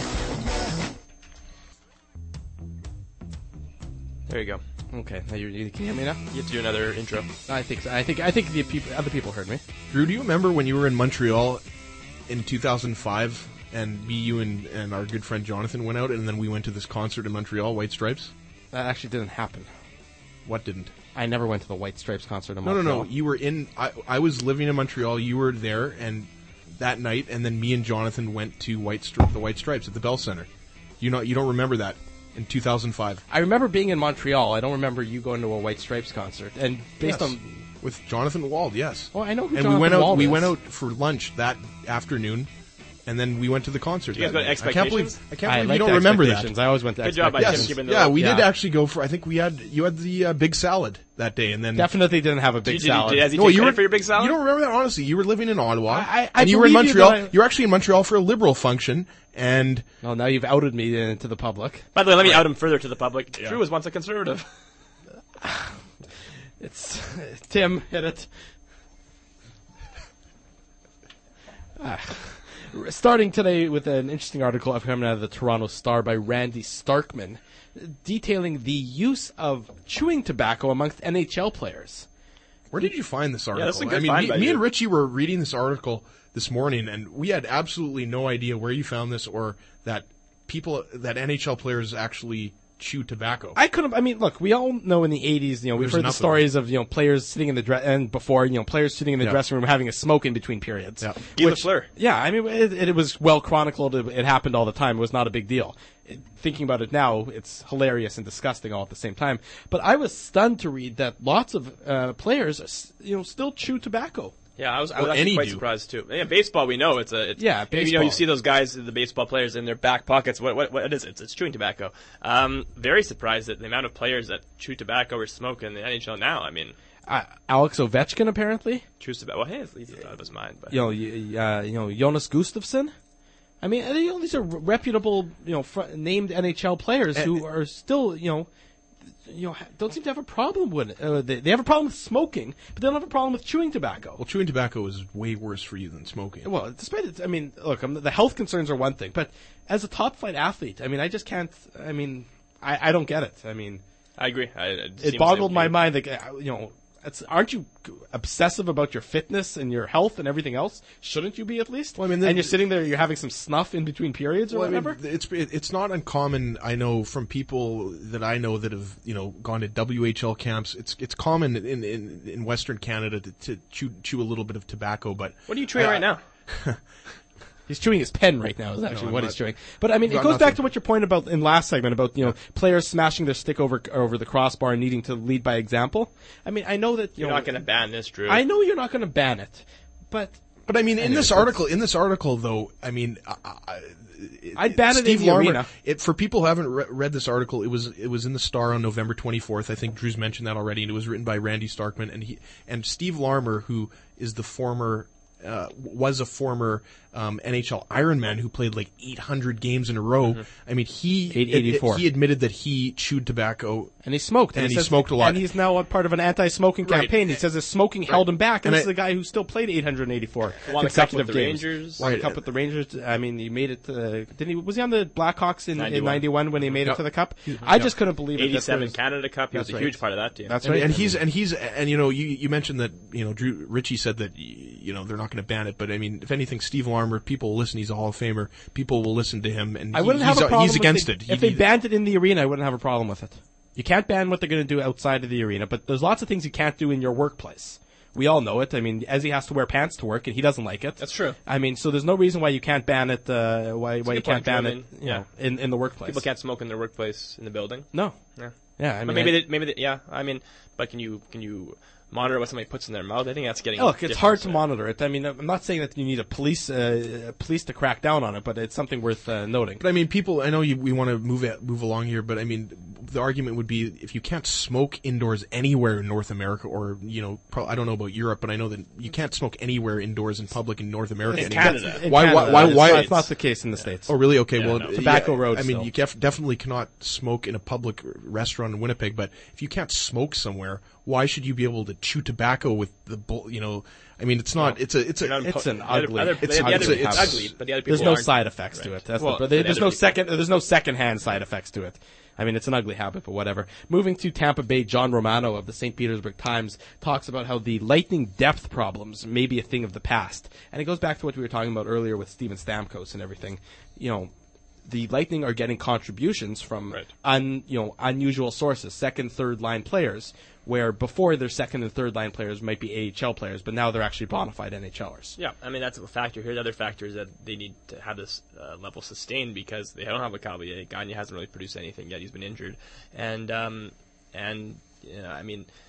There you go.
Okay, now you you- can you hear me now?
You have to do another intro.
I think so. I think I think the people, other people heard me.
Drew, do you remember when you were in Montreal in two thousand five and me, you, and, and our good friend Jonathan went out, and then we went to this concert in Montreal, White Stripes?
That actually didn't happen.
What didn't?
I never went to the White Stripes concert in
No, no,
Montreal.
no. You were in. I, I was living in Montreal. You were there, and that night, and then me and Jonathan went to White Stri- the White Stripes at the Bell Center. You not. You don't remember that in two thousand five
I remember being in Montreal. I don't remember you going to a White Stripes concert. And based
Yes.
on,
with Jonathan Wald. Yes.
oh, I know who
and
Jonathan
we went out.
Wald
we
is.
went out for lunch that afternoon, and then we went to the concert.
Did you guys
that
go to
night. I can't believe
Expectations?
I can't
I
believe
like
you don't
the
remember that.
Expectations. I always went to
Good job by
Expectations.
Tim giving the
Yeah,
little-
we
Yeah.
did actually go for. I think we had you had the uh, big salad that day, and then
Definitely didn't have a big
Did you-
salad.
did- has he
No,
take
you
credit
were
for your big salad?
You don't remember that, honestly. You were living in Ottawa,
I- I- I
and you were in
believe you
Montreal.
that I-
You were actually in Montreal for a Liberal function, and
Well, now you've outed me uh, to the public.
By the way, let me out him further to the public. Drew was once a conservative.
It's Tim hit it. Ah. Starting today with an interesting article coming out of the Toronto Star by Randy Starkman, detailing the use of chewing tobacco amongst N H L players.
where did you find this article?
that's a good
I mean,
find
me,
by
me
you.
and Richie were reading this article this morning, and we had absolutely no idea where you found this or that people that N H L players actually chew tobacco.
I couldn't. I mean, look, we all know in the eighties, you know, we've
There's
heard the
enough of
stories of, you know, players sitting in the dre- and before, you know, players sitting in the
Yeah.
dressing room having a smoke in between periods.
Yeah.
Guy
Which-
Lafleur.
Yeah, I mean, it, it was well chronicled. It, it happened all the time. It was not a big deal. It, thinking about it now, it's hilarious and disgusting all at the same time. But I was stunned to read that lots of uh, players, are s- you know, still chew tobacco.
Yeah, I was, I
Well,
was actually
any
quite
do.
surprised too. Yeah, baseball, we know it's a it's,
Yeah,
You know,
baseball.
you see those guys, the baseball players, in their back pockets. What what what is it? It's, it's chewing tobacco. Um, very surprised at the amount of players that chew tobacco or smoke in the N H L now. I mean,
Uh, Alex Ovechkin, apparently.
chews tobacco. Well, hey, at least it's out of his mind. But
You know, y- uh, you know, Jonas Gustafsson. I mean, you know, these are reputable, you know, fr- named N H L players who are still, you know, you know, ha- don't seem to have a problem with it. Uh, they, they have a problem with smoking, but they don't have a problem with chewing tobacco.
Well, chewing tobacco is way worse for you than smoking.
Well, despite it, I mean, look, um, the health concerns are one thing, but as a top flight athlete, I mean, I just can't. I mean, I, I don't get it. I mean,
I agree. I, it
it
seems
boggled
like-
my mind that uh, you know, it's, aren't you obsessive about your fitness and your health and everything else? Shouldn't you be at least?
Well, I mean, the-
and you're sitting there, you're having some snuff in between periods or
Well, I mean,
whatever.
it's it, it's not uncommon. I know from people that I know that have you know gone to W H L camps. It's it's common in in, in Western Canada to, to chew chew a little bit of tobacco. But
What are you chewing
I-
right now?
He's chewing his pen right now. Is actually
I'm
what
not-
he's chewing. But I mean, it
Got
goes back
nothing.
to what your point about in last segment about you know players smashing their stick over over the crossbar and needing to lead by example. I mean, I know that you
You're
know,
not going to ban this, Drew.
I know you're not going to ban it, but
But I mean, in
Anyways,
this
that's-
article, in this article, though, I mean, I, I,
I'd ban it
Steve
in the
Larmer,
arena.
It, for people who haven't re- read this article, it was it was in the Star on November twenty-fourth. I think Drew's mentioned that already, and it was written by Randy Starkman and he and Steve Larmer, who is the former. Uh, was a former um, N H L Ironman who played like eight hundred games in a row. I mean, he
eight eighty-four.
he admitted that he chewed tobacco.
and he smoked,
And he
says-
smoked a lot.
and he's now a part of an anti-smoking
Right.
campaign. He says his smoking held him back, and,
And
this
I-
is a guy who still played eight hundred eighty-four
Won the cup
consecutive
with the
games.
Rangers.
Won the
Right.
cup with the Rangers. I mean, he made it. To, didn't he? Was he on the Blackhawks in
ninety-one.
in ninety-one when he made
Yeah.
it to the cup? I just couldn't believe it. that
eighty-seven
there's-
Canada Cup. He was
That's
a
right.
huge part of that team.
That's
And,
right.
and he's and he's and you know you you mentioned that you know Drew Richie said that y- you know they're not going to ban it, but I mean if anything, Steve Larmer, people will listen. He's a Hall of Famer. People will listen to him, and
I
he-
wouldn't
he's,
have a problem
he's
if
against
they,
it.
If
He-
they banned it in the arena, I wouldn't have a problem with it. You can't ban what they're going to do outside of the arena, but there's lots of things you can't do in your workplace. We all know it. I mean, Ezzy has to wear pants to work, and he doesn't like it.
That's true.
I mean, so there's no reason why you can't ban it. Uh, why why
a
you
good
can't
point,
ban
Drew. I
it?
mean,
You
yeah.
know, in in the workplace.
People can't smoke in their workplace in the building.
No.
Yeah.
Yeah. I mean,
But maybe
I-
they, maybe they, yeah. I mean, but can you can you monitor what somebody puts in their mouth? I think that's getting.
Look, it's
different,
hard to
so-
monitor it. I mean, I'm not saying that you need a police uh, police to crack down on it, but it's something worth uh, noting.
But I mean, people. I know you, we want to move it, move along here, but I mean, the argument would be if you can't smoke indoors anywhere in North America, or you know, pro, I don't know about Europe, but I know that you can't smoke anywhere indoors in public in North America.
In
anymore.
Canada.
In
Why?
Canada,
Why? Why?
it's
why
not- It's not the case in the States.
Oh, really? Okay.
Yeah,
well,
no.
yeah,
Tobacco Road
I mean,
still.
you def- definitely cannot smoke in a public restaurant in Winnipeg. But if you can't smoke somewhere, why should you be able to chew tobacco with the bull? You know, I mean, it's not. It's a. It's a.
You're not
It's
impo-
an
the other-
ugly-
other-
it's
the
ugly
other- it's
habit.
ugly, but the other people
There's no
aren't.
side effects to
Right.
it. That's
Well,
the, but
for
there-
the
there's
other
no
people.
second. There's no second-hand side effects to it. I mean, it's an ugly habit, but whatever. Moving to Tampa Bay, John Romano of the Saint Petersburg Times talks about how the lightning depth problems may be a thing of the past, and it goes back to what we were talking about earlier with Steven Stamkos and everything. You know, the Lightning are getting contributions from
Right.
un, you know, unusual sources, second, third line players, where before their second and third line players might be A H L players, but now they're actually bona fide NHLers.
Yeah, I mean that's a factor here. The other factor is that they need to have this uh, level sustained because they don't have a Cavalier. Gagne hasn't really produced anything yet. He's been injured, and um, and you know, I mean,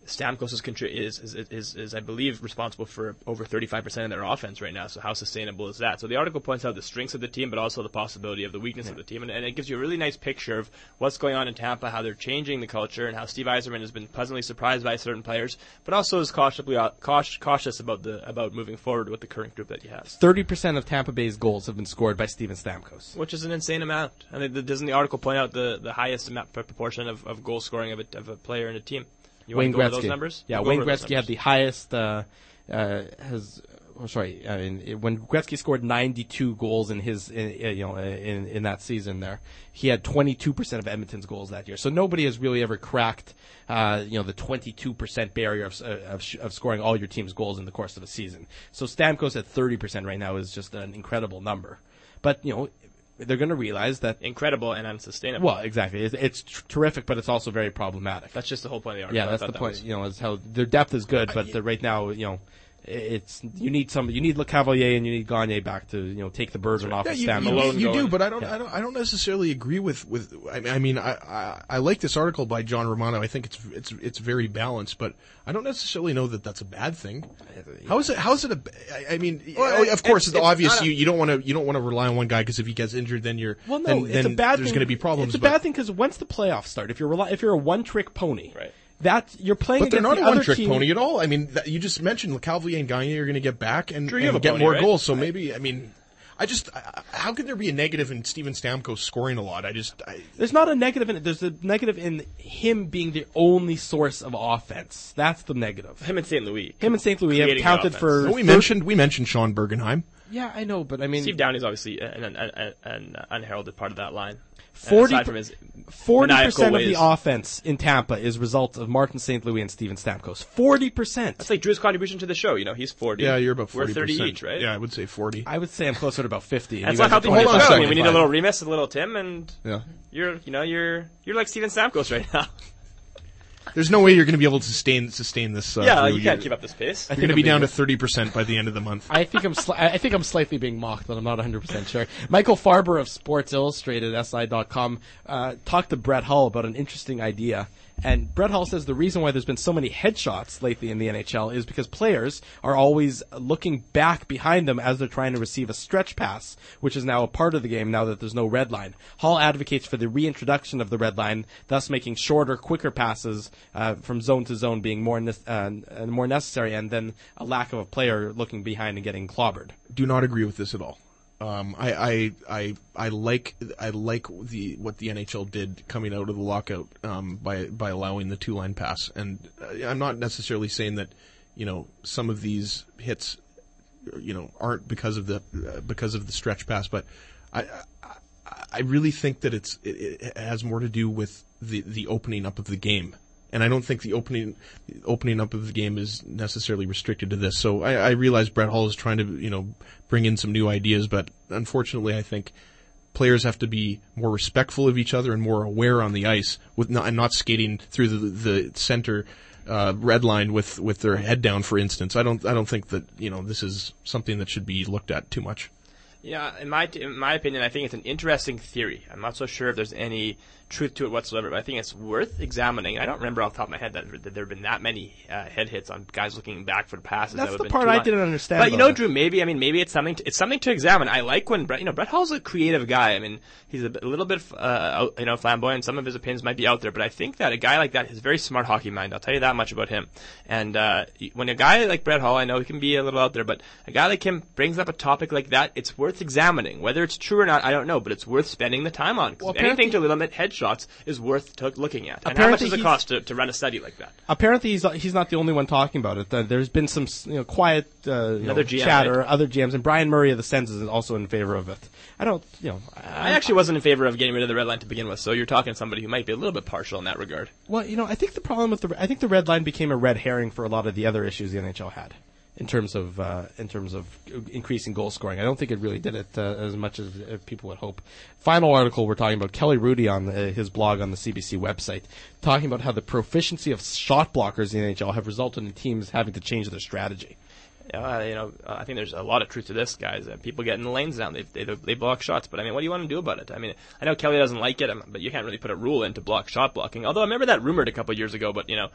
Stamkos is, contri- is, is, is, is, I believe, responsible for over thirty-five percent of their offense right now, so how sustainable is that? So the article points out the strengths of the team, but also the possibility of the weakness yeah. of the team, and, and it gives you a really nice picture of what's going on in Tampa, how they're changing the culture, and how Steve Yzerman has been pleasantly surprised by certain players, but also is cautiously, cautious, cautious about the about moving forward with the current group that he has.
thirty percent of Tampa Bay's goals have been scored by Steven Stamkos.
Which is an insane amount. And doesn't the article point out the, the highest amount, proportion of, of goal scoring of a, of a player in a team? You
Wayne
want to go
Gretzky.
over those numbers?
Yeah,
we'll
Wayne Gretzky had the highest. Uh, uh, has oh, sorry, uh, in, in, when Gretzky scored ninety-two goals in his, in, you know, in in that season, there he had twenty-two percent of Edmonton's goals that year. So nobody has really ever cracked, uh, you know, the twenty-two percent barrier of, of of scoring all your team's goals in the course of a season. So Stamkos at thirty percent right now is just an incredible number. But you know, they're going to realize that
incredible and unsustainable.
Well, exactly. It's, it's tr- terrific, but it's also very problematic.
That's just the whole point of the article.
Yeah, that's the
that
point.
Was...
You know, is how their depth is good, but the, right now, you know, it's you need some. You need Le Cavalier and you need Gagne back to you know take the burden off
yeah,
of
you,
Stamkos.
you, you, you do,
going.
but I don't,
Yeah.
I don't, I don't necessarily agree with with. I mean, I, mean I, I, I like this article by John Romano. I think it's it's it's very balanced, but I don't necessarily know that that's a bad thing. How is it? How is it a? I, I mean,
well,
of course,
it's,
it's obvious.
it's
you, you don't want to you don't want to rely on one guy because if he gets injured, then you're
Well, no,
then,
it's
then
a bad
there's
thing.
going to be problems.
It's a
but,
bad thing because once the playoffs start, if you're rely, if you're a one-trick pony,
right.
that you're playing.
But they're
against
not
the
a one-trick
other team.
pony at all. I mean, that, you just mentioned Le Cavalier and Gagne are going to get back and,
Drew, you have
and
a
get
pony,
more
right?
goals. So maybe, I mean, I just, I, how can there be a negative in Steven Stamkos scoring a lot? I just, I,
There's not a negative in it. There's a negative in him being the only source of offense. That's the negative.
Him and Saint Louis.
Him and Saint Louis have
Creating
counted
the
for.
Well, we
thir-
mentioned we mentioned Sean Bergenheim.
Yeah, I know, but I mean,
Steve Downey's obviously an, an, an, an unheralded part of that line.
forty
Aside from his
forty
maniacal
percent of the
ways.
offense in Tampa is result of Martin Saint Louis and Steven Stamkos. Forty percent.
That's like Drew's contribution to the show. You know, he's forty.
Yeah, you're about forty
We're thirty
percent.
each, right?
Yeah, I would say forty.
I would say I'm closer to about fifty. and
That's
you
not
guys
helping
are
the
Hold on a
show. I
second.
mean, we need a little Remus, a little Tim, and
Yeah.
you're, you know, you're you're like Steven Stamkos right now.
There's no way you're going to be able to sustain sustain this. Uh,
yeah,
through
you can't
your-
keep up this pace.
You're going to be down to thirty percent by the end of the month.
I think I'm sli- I think I'm slightly being mocked, but I'm not one hundred percent sure. Michael Farber of Sports Illustrated, S I dot com, uh, talked to Brett Hull about an interesting idea. And Brett Hull says the reason why there's been so many headshots lately in the N H L is because players are always looking back behind them as they're trying to receive a stretch pass, which is now a part of the game now that there's no red line. Hull advocates for the reintroduction of the red line, thus making shorter, quicker passes uh, from zone to zone being more ne- uh, more necessary, and then a lack of a player looking behind and getting clobbered.
Do not agree with this at all. Um, I, I, I, I like, I like the what the N H L did coming out of the lockout um, by by allowing the two line pass, and uh, I'm not necessarily saying that, you know, some of these hits, you know, aren't because of the uh, because of the stretch pass, but I, I, I really think that it's it, it has more to do with the the opening up of the game. And I don't think the opening the opening up of the game is necessarily restricted to this. So I, I realize Brett Hull is trying to, you know, bring in some new ideas, but unfortunately I think players have to be more respectful of each other and more aware on the ice with not, and not skating through the, the center uh, red line with, with their head down, for instance. I don't I don't think that, you know, this is something that should be looked at too much.
Yeah, in my in my opinion, I think it's an interesting theory. I'm not so sure if there's any truth to it whatsoever, but I think it's worth examining. I don't remember off the top of my head that, that there have been that many uh, head hits on guys looking back for passes.
That's
that
the
have been
part
too
I
long.
didn't understand
But you
about
know,
it.
Drew, maybe I mean maybe it's something to, it's something to examine. I like when Brett, you know, Brett Hull's a creative guy. I mean, he's a, bit, a little bit uh, out, you know flamboyant. Some of his opinions might be out there, but I think that a guy like that has a very smart hockey mind. I'll tell you that much about him. And uh, when a guy like Brett Hull, I know he can be a little out there, but a guy like him brings up a topic like that, it's worth examining. Whether it's true or not, I don't know, but it's worth spending the time on. 'Cause
Well,
anything to limit headshots is worth to looking at. And how much
Apparently
does it
he's-
cost to, to run a study like that?
Apparently, he's he's not the only one talking about it. Uh, there's been some you know quiet uh, you
Another
know,
G M,
chatter,
right?
other G Ms, and Brian Murray of the Sens is also in favor of it. I don't, you know,
I actually wasn't in favor of getting rid of the red line to begin with, so you're talking to somebody who might be a little bit partial in that regard.
Well, you know, I think the problem with the I think the red line became a red herring for a lot of the other issues the N H L had in terms of uh, in terms of increasing goal scoring. I don't think it really did it uh, as much as uh, people would hope. Final article we're talking about Kelly Rudy on uh, his blog on the C B C website, talking about how the proficiency of shot blockers in the N H L have resulted in teams having to change their strategy.
Uh, you know, uh, I think there's a lot of truth to this, guys. Uh, people get in the lanes now. They, they they block shots, but I mean, what do you want to do about it? I mean, I know Kelly doesn't like it, um, but you can't really put a rule in to block shot blocking. Although I remember that rumored a couple of years ago, but you know,
Yeah.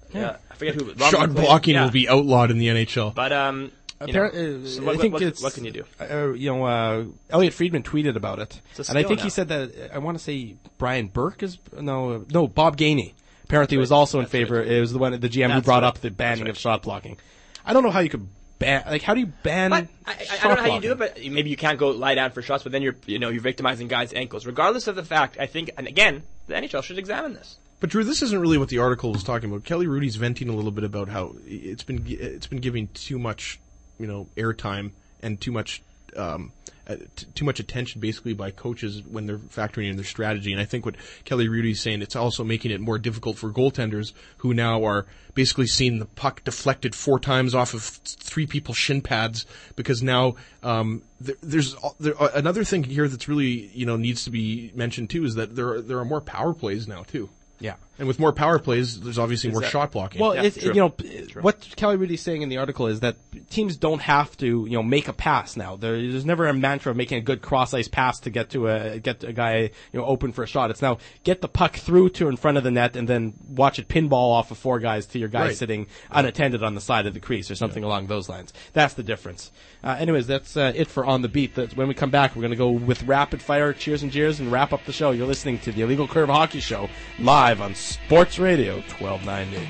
Yeah, I forget who. Rob
Shot
McLean.
blocking
Yeah.
will be outlawed in the N H L.
But um, you know,
Apparently,
so
I
what,
think
what,
it's
what can you do?
Uh, you know, uh, Elliot Friedman tweeted about it,
It's a
and I
skill
think
now.
he said that I want to say Brian Burke is no, no Bob Gainey apparently was also in
That's right.
favor. It was the one the G M who
That's
brought
right.
up the banning
That's
of shot blocking. I don't know how you could ban. Like, how do you ban?
But I, I,
shot
I don't know how you do
blocking?
it, but maybe you can't go lie down for shots. But then you're, you know, you're victimizing guys' ankles. Regardless of the fact, I think, and again, the N H L should examine this.
But Drew, this isn't really what the article was talking about. Kelly Rudy's venting a little bit about how it's been it's been giving too much, you know, airtime and too much um, uh, t- too much attention basically by coaches when they're factoring in their strategy. And I think what Kelly Rudy's saying, it's also making it more difficult for goaltenders who now are basically seeing the puck deflected four times off of th- three people's shin pads because now um, there, there's there, uh, another thing here that's really, you know, needs to be mentioned too is that there are, there are more power plays now too.
Yeah.
And with more power plays, there's obviously more
that-
shot blocking.
Well,
Yeah,
it's,
true.
you know, p- what Kelly Rudy's saying in the article is that teams don't have to, you know, make a pass now. There, there's never a mantra of making a good cross-ice pass to get to a get a guy, you know, open for a shot. It's now get the puck through to in front of the net and then watch it pinball off of four guys to your guy
Right.
sitting unattended on the side of the crease or something along those lines. That's the difference. Uh, anyways, that's uh, it for On the Beat. That's when we come back, we're going to go with rapid fire cheers and jeers and wrap up the show. You're listening to the Illegal Curve Hockey Show live on Sports Radio twelve ninety.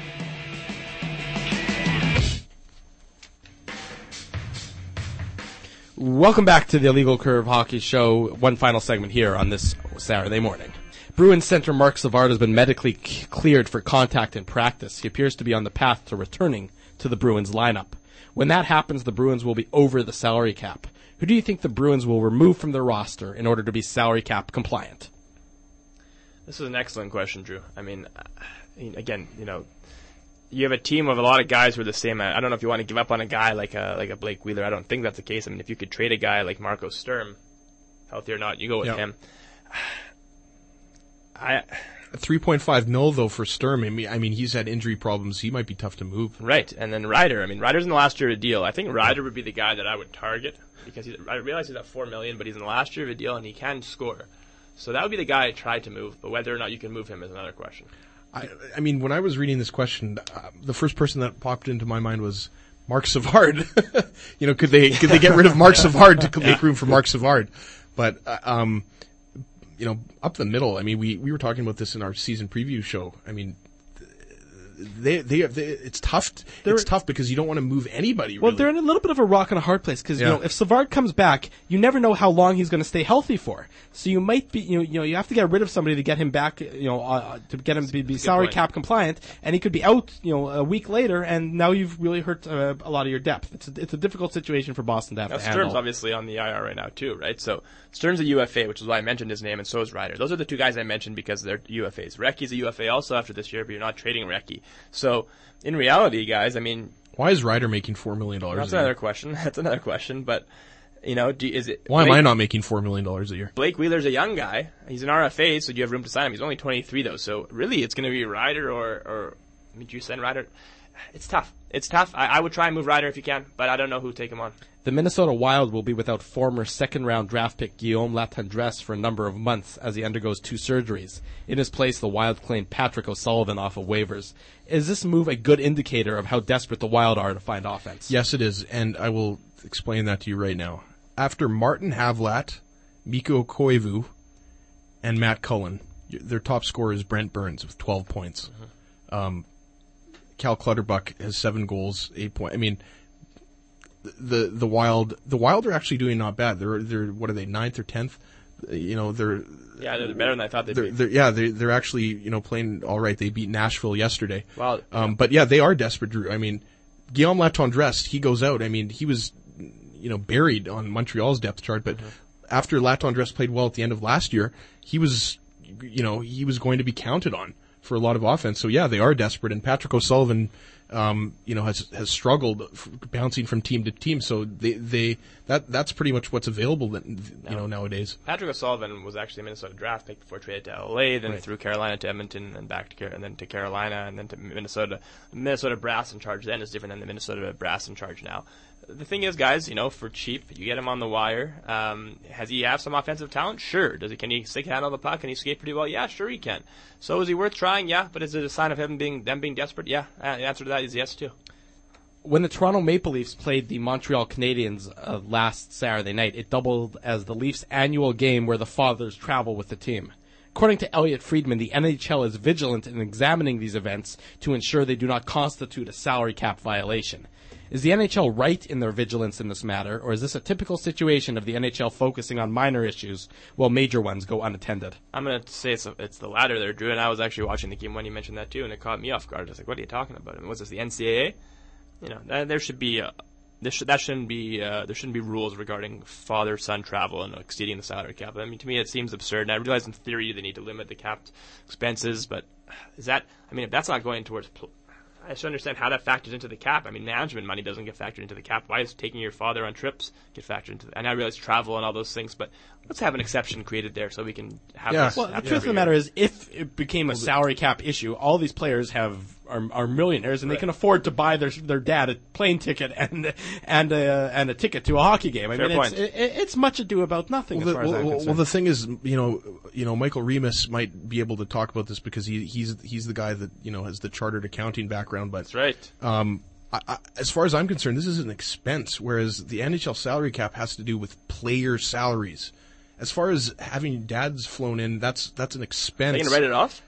Welcome back to the Illegal Curve Hockey Show. One final segment here on this Saturday morning. Bruins center Mark Savard has been medically c- cleared for contact in practice. He appears to be on the path to returning to the Bruins lineup. When that happens, the Bruins will be over the salary cap. Who do you think the Bruins will remove from their roster in order to be salary cap compliant?
This is an excellent question, Drew. I mean, I mean, again, you know, you have a team of a lot of guys who are the same. I don't know if you want to give up on a guy like a like a Blake Wheeler. I don't think that's the case. I mean, if you could trade a guy like Marco Sturm, healthy or not, you go with
Yeah.
him. I
three point five mil though for Sturm. I mean, I mean, he's had injury problems. He might be tough to move.
right, and then Ryder. I mean, Ryder's in the last year of a deal. I think Ryder would be the guy that I would target because he's, I realize he's at four million, but he's in the last year of a deal and he can score. So that would be the guy I tried to move. But whether or not you can move him is another question.
I, I mean, when I was reading this question, uh, the first person that popped into my mind was Mark Savard. You know, could they could they get rid of Mark Savard to make room for Mark Savard? But uh, um, you know, up the middle. I mean, we, we were talking about this in our season preview show. I mean, they they, they it's tough. It's tough because you don't want to move anybody.
Well,
really.
they're in a little bit of a rock and a hard place because
Yeah.
you know if Savard comes back, you never know how long he's going to stay healthy for. So you might be, you know, you know, you have to get rid of somebody to get him back, you know, uh, to get him to be, be salary
point.
cap compliant, and he could be out, you know, a week later, and now you've really hurt uh, a lot of your depth. It's a, it's a difficult situation for Boston to have
Now,
to
Sturm's
handle.
obviously on the I R right now too, right? So Sturm's a U F A, which is why I mentioned his name, and so is Ryder. Those are the two guys I mentioned because they're U F As. Recky's a U F A also after this year, but you're not trading Recky. So in reality, guys, I mean,
Why is Ryder making four million dollars?
that's
a year?
another question. That's another question. But you know, do, is it
Why
Blake,
am I not making four million dollars a year?
Blake Wheeler's a young guy. He's an R F A, so do you have room to sign him? He's only twenty-three though, so really it's going to be Ryder or or I mean, do you send Ryder? It's tough. It's tough. I, I would try and move Ryder if you can, but I don't know who to take him on.
The Minnesota Wild will be without former second-round draft pick Guillaume Latendresse for a number of months as he undergoes two surgeries. In his place, the Wild claimed Patrick O'Sullivan off of waivers. Is this move a good indicator of how desperate the Wild are to find offense?
Yes, it is, and I will explain that to you right now. After Martin Havlat, Mikko Koivu, and Matt Cullen, their top scorer is Brent Burns with twelve points. Mm-hmm. Um, Cal Clutterbuck has seven goals, eight points. I mean, the the Wild the Wild are actually doing not bad. They're they're what are they ninth or tenth? You know they're
Yeah, they're better than I thought they'd
they're,
be.
they're yeah they're they're actually you know playing all right. They beat Nashville yesterday.
Wow.
Um, but yeah, they are desperate, Drew. I mean, Guillaume Latendresse, he goes out. I mean, he was you know buried on Montreal's depth chart, but
Mm-hmm.
after Latendresse played well at the end of last year, he was you know he was going to be counted on for a lot of offense. So yeah, they are desperate. And Patrick O'Sullivan, um, you know, has has struggled f- bouncing from team to team. So they they that that's pretty much what's available, that, you
No.
know, nowadays.
Patrick O'Sullivan was actually a Minnesota draft pick before traded to L A, then
Right.
through Carolina to Edmonton, and back to Car- and then to Carolina, and then to Minnesota. Minnesota brass in charge then is different than the Minnesota brass in charge now. The thing is, guys, you know, for cheap, you get him on the wire. Um, has he have some offensive talent? Sure. Does he? Can he stick handle the puck? Can he skate pretty well? Yeah, sure he can. So is he worth trying? Yeah. But is it a sign of him being them being desperate? Yeah. Uh, the answer to that is yes too.
When the Toronto Maple Leafs played the Montreal Canadiens uh, last Saturday night, it doubled as the Leafs' annual game where the fathers travel with the team. According to Elliot Friedman, the N H L is vigilant in examining these events to ensure they do not constitute a salary cap violation. Is the N H L right in their vigilance in this matter, or is this a typical situation of the N H L focusing on minor issues while major ones go unattended?
I'm going to say it's, it's the latter there, Drew, and I was actually watching the game when you mentioned that too, and it caught me off guard. I was like, what are you talking about? I mean, what's this, the N C double A? You know, that, there should be, uh, there should, that shouldn't be, uh, there shouldn't be rules regarding father-son travel and exceeding the salary cap. I mean, to me, it seems absurd, and I realize in theory they need to limit the capped expenses, but is that, I mean, if that's not going towards, pl- I should understand how that factors into the cap. I mean, management money doesn't get factored into the cap. Why is taking your father on trips get factored into the, and I realize travel and all those things, but let's have an exception created there so we can have
Yeah.
this.
Well, the
happen
truth of
every
the
year.
matter is, if it became a salary cap issue, all these players have are, are millionaires, and they can afford to buy their their dad a plane ticket and and a, and a ticket to a hockey game. I
Fair
mean, it's,
point.
it, it's much ado about nothing
Well,
as
the,
far as
well,
I'm
well,
concerned.
well, the thing is, you know, you know, Michael Remus might be able to talk about this because he he's he's the guy that, you know, has the chartered accounting background. But
That's right.
um, I, I, as far as I'm concerned, this is an expense, whereas the N H L salary cap has to do with player salaries. As far as having dads flown in, that's that's an expense.
Are you going to write it off?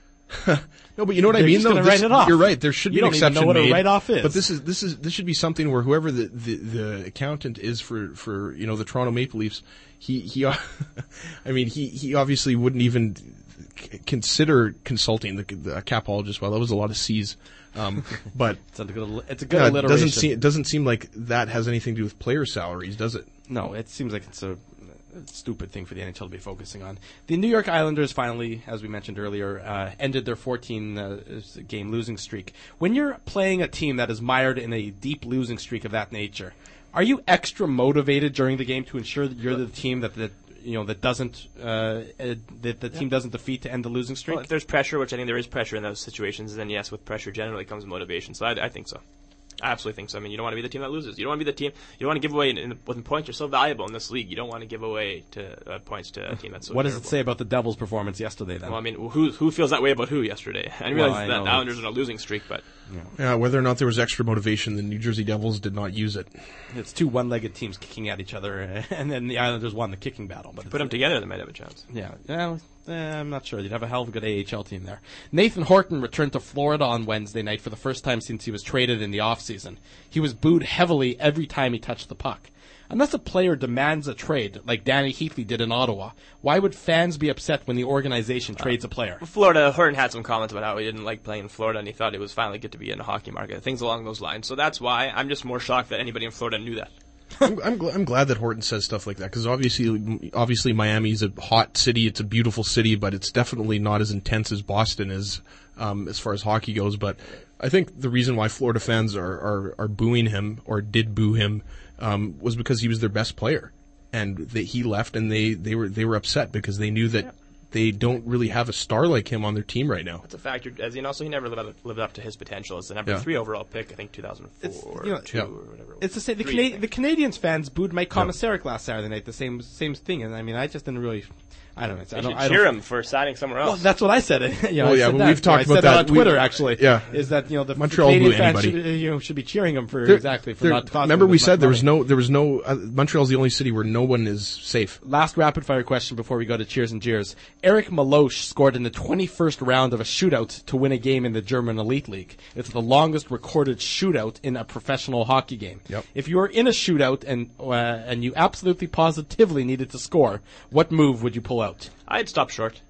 No, but you know what
They're
I mean,
just
though.
gonna
This-
write it off.
You're right. There should
You
be an
don't even
exception
know what a
made.
write-off is.
But this is this is this should be something where whoever the, the, the accountant is for, for you know the Toronto Maple Leafs, he he, I mean he, he obviously wouldn't even c- consider consulting the, the capologist. Well, that was a lot of C's, um, but
it's a good, it's a good
yeah, it
alliteration.
doesn't seem it doesn't seem like that has anything to do with player salaries, does it?
No, it seems like it's a, a stupid thing for the N H L to be focusing on. The New York Islanders finally, as we mentioned earlier, uh, ended their fourteen-game losing streak. When you're playing a team that is mired in a deep losing streak of that nature, are you extra motivated during the game to ensure that you're the team that, that you know that doesn't uh, uh, that the team doesn't defeat to end the losing streak?
Well, if there's pressure, which I think there is pressure in those situations, then yes, with pressure generally comes motivation. So I, I think so. I absolutely think so. I mean, you don't want to be the team that loses. You don't want to be the team. You don't want to give away in, in, with points. You're so valuable in this league. You don't want to give away to uh, points to a team that's so
What does
terrible.
it say about the Devils' performance yesterday, then?
Well, I mean, who who feels that way about who yesterday? I realize
Well, I
that
know
the Islanders are on a losing streak, but
Yeah, whether or not there was extra motivation, the New Jersey Devils did not use it.
It's two one-legged teams kicking at each other, and then the Islanders won the kicking battle. But
put them together, they might have a chance.
Yeah, well, eh, I'm not sure. You'd have a hell of a good A H L team there. Nathan Horton returned to Florida on Wednesday night for the first time since he was traded in the offseason. He was booed heavily every time he touched the puck. Unless a player demands a trade, like Danny Heatley did in Ottawa, why would fans be upset when the organization trades a player?
Florida, Horton had some comments about how he didn't like playing in Florida, and he thought it was finally good to be in the hockey market, things along those lines. So that's why I'm just more shocked that anybody in Florida knew that.
I'm, I'm, gl- I'm glad that Horton says stuff like that because obviously, obviously Miami's a hot city. It's a beautiful city, but it's definitely not as intense as Boston is um, as far as hockey goes. But I think the reason why Florida fans are, are, are booing him or did boo him um, was because he was their best player, and they, he left, and they, they were they were upset because they knew that they don't really have a star like him on their team right now.
It's a factor, as you know, so he never lived up, lived up to his potential. It's the number
Yeah.
three overall pick, I think two thousand four
It's,
or
you know,
two
yeah.
or whatever. It was.
It's the same. The,
Three, I
Cana-
think.
the Canadians fans booed Mike Komisarek last Saturday night. The same same thing, and I mean, I just didn't really. I don't know.
They
I don't,
should
I
cheer
don't,
him for signing somewhere
Well,
else.
that's what I said. you know,
Well,
I
yeah,
said
well,
that.
we've talked
I
about
said
that.
on Twitter.
We-
actually,
yeah.
is that you know the
Montreal
Canadian
boo
fans
anybody.
should, you know, should be cheering him for
There-
exactly for
there-
not costing
remember
them
we
as much
said there was
money.
no there was no uh, Montreal's the only city where no one is safe.
Last rapid fire question before we go to cheers and jeers. Eric Maloche scored in the twenty-first round of a shootout to win a game in the German Elite League. It's the longest recorded shootout in a professional hockey game.
Yep.
If you were in a shootout and uh, and you absolutely positively needed to score, what move would you pull out?
I'd stop short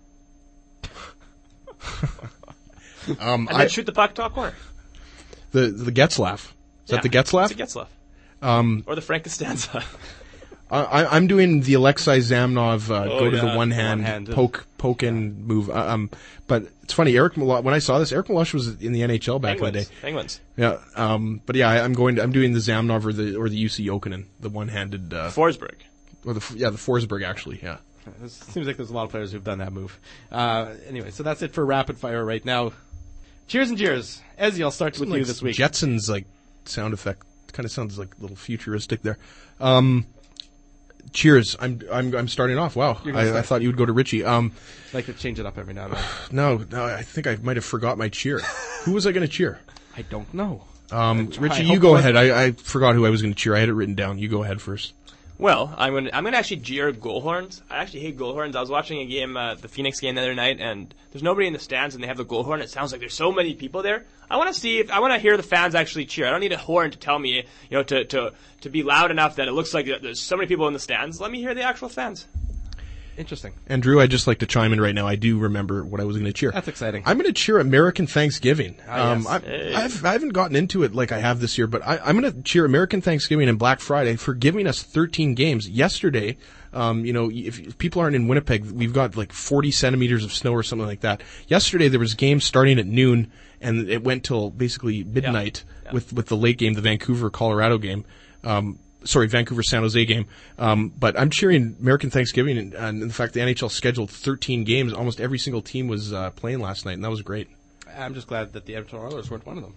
Um,
and
I,
then shoot the puck top corner.
the the Getzlaff. Is
Yeah,
that the Getzlaff?
It's a Getzlaff. Um, or the Frank Costanza.
I, I'm doing the Alexei Zamnov uh,
Oh,
go to
yeah,
the one hand
one-handed.
poke poke in move. Uh, Um, but it's funny, Eric Malosh, when I saw this, Eric Malosh was in the N H L back in the
Penguins.
day.
Penguins.
Yeah. Um, but yeah, I, I'm going. To, I'm doing the Zamnov or the or the U C Jokinen, the one handed. Uh,
Forsberg.
or the yeah the Forsberg actually. Yeah.
It seems like there's a lot of players who've done that move. Uh, anyway, so that's it for rapid fire right now. Cheers and jeers. Ezzy, I'll start with
Like
you this week.
Jetsons like sound effect kind of sounds like a little futuristic there. Um, cheers. I'm I'm I'm starting off. Wow.
You're gonna
I, I
start.
thought you would go to Richie. Um,
I'd like to change it up every now and then.
no, no. I think I might have forgot my cheer. Who was I going to cheer?
I don't know.
Um,
I
Richie,
hope
you go
it
ahead. I, I forgot who I was going to cheer. I had it written down. You go ahead first.
Well, I'm gonna I'm gonna actually jeer goal horns. I actually hate goal horns. I was watching a game, uh, the Phoenix game the other night, and there's nobody in the stands, and they have the goal horn. It sounds like there's so many people there. I want to see if I want to hear the fans actually cheer. I don't need a horn to tell me, you know, to to to be loud enough that it looks like there's so many people in the stands. Let me hear the actual fans.
Interesting.
And Drew, I'd just like to chime in right now. I do remember what I was going to cheer.
That's exciting.
I'm going to cheer American Thanksgiving.
Ah,
um,
yes.
I,
Hey.
I've, I haven't gotten into it like I have this year, but I, I'm going to cheer American Thanksgiving and Black Friday for giving us thirteen games. Yesterday, um, you know, if, if people aren't in Winnipeg, we've got like forty centimeters of snow or something like that. Yesterday, there was games starting at noon, and it went till basically midnight
Yeah.
with, with the late game, the Vancouver-Colorado game. Um, Sorry, Vancouver San Jose game. Um, but I'm cheering American Thanksgiving, and, and the fact the N H L scheduled thirteen games. Almost every single team was uh, playing last night, and that was great.
I'm just glad that the Edmonton Oilers weren't one of them.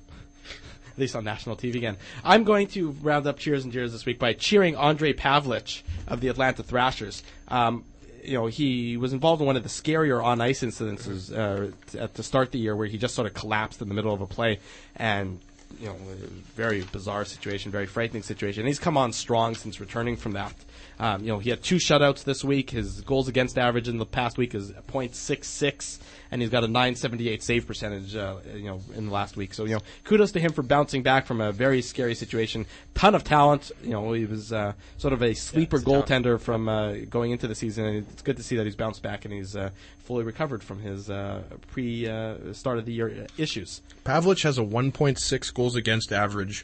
At least on national T V again. I'm going to round up cheers and jeers this week by cheering Andrei Pavlich of the Atlanta Thrashers. Um, you know, he was involved in one of the scarier on-ice incidences uh, t- at to start the year where he just sort of collapsed in the middle of a play, and you know, a very bizarre situation, very frightening situation. And he's come on strong since returning from that. Um, you know, he had two shutouts this week. His goals against average in the past week is point six six, and he's got a nine seventy-eight save percentage, uh, you know, in the last week. So, you know, kudos to him for bouncing back from a very scary situation. Ton of talent. You know, he was uh, sort of a sleeper
he's talented.
goaltender from uh, going into the season, and it's good to see that he's bounced back and he's uh, fully recovered from his uh, pre uh, start of the year issues.
Pavlich has a one point six goals against average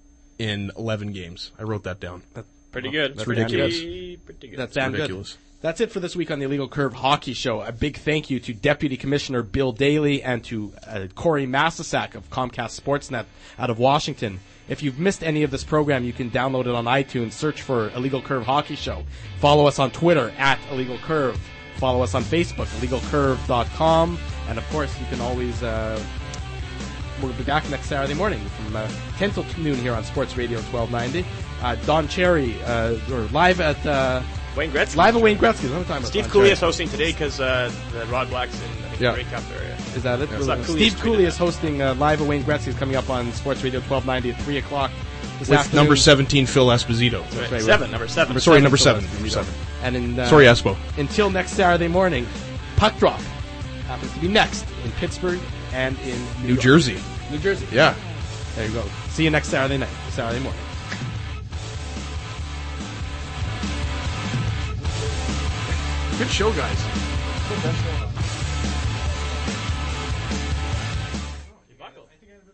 in eleven games. I wrote that down.
Pretty good.
That's
pretty,
ridiculous.
Pretty good.
That's damn
ridiculous.
good. That's it for this week on the Illegal Curve Hockey Show. A big thank you to Deputy Commissioner Bill Daly and to uh, Corey Massasak of Comcast Sportsnet out of Washington. If you've missed any of this program, you can download it on iTunes. Search for Illegal Curve Hockey Show. Follow us on Twitter at Illegal Curve. Follow us on Facebook, illegal curve dot com. And of course, you can always... Uh, We'll be back next Saturday morning from uh, ten till noon here on Sports Radio twelve ninety. Uh, Don Cherry, uh, or live at uh,
Wayne Gretzky.
live at Wayne Gretzky. What am I talking about?
Steve
Don
Cooley
Cherry?
is hosting today because uh, the Rod Black's in I think,
Yeah.
the Grey Cup area.
Is that it?
It's not Cooley
Steve
who's
Cooley
tweeted
is
that.
hosting uh, live at Wayne Gretzky. Is coming up on Sports Radio twelve ninety at three o'clock this
With
afternoon.
number seventeen, Phil Esposito.
That's right,
seven,
we're-
number seven.
Number
Sorry,
seven,
number
Phil
seven.
Esposito.
Number seven.
And in, uh,
Sorry, Espo.
until next Saturday morning, Puck Drop happens to be next in Pittsburgh and in New,
New
York.
Jersey.
New Jersey.
Yeah.
There you go. See you next Saturday night, Saturday morning.
Good show, guys.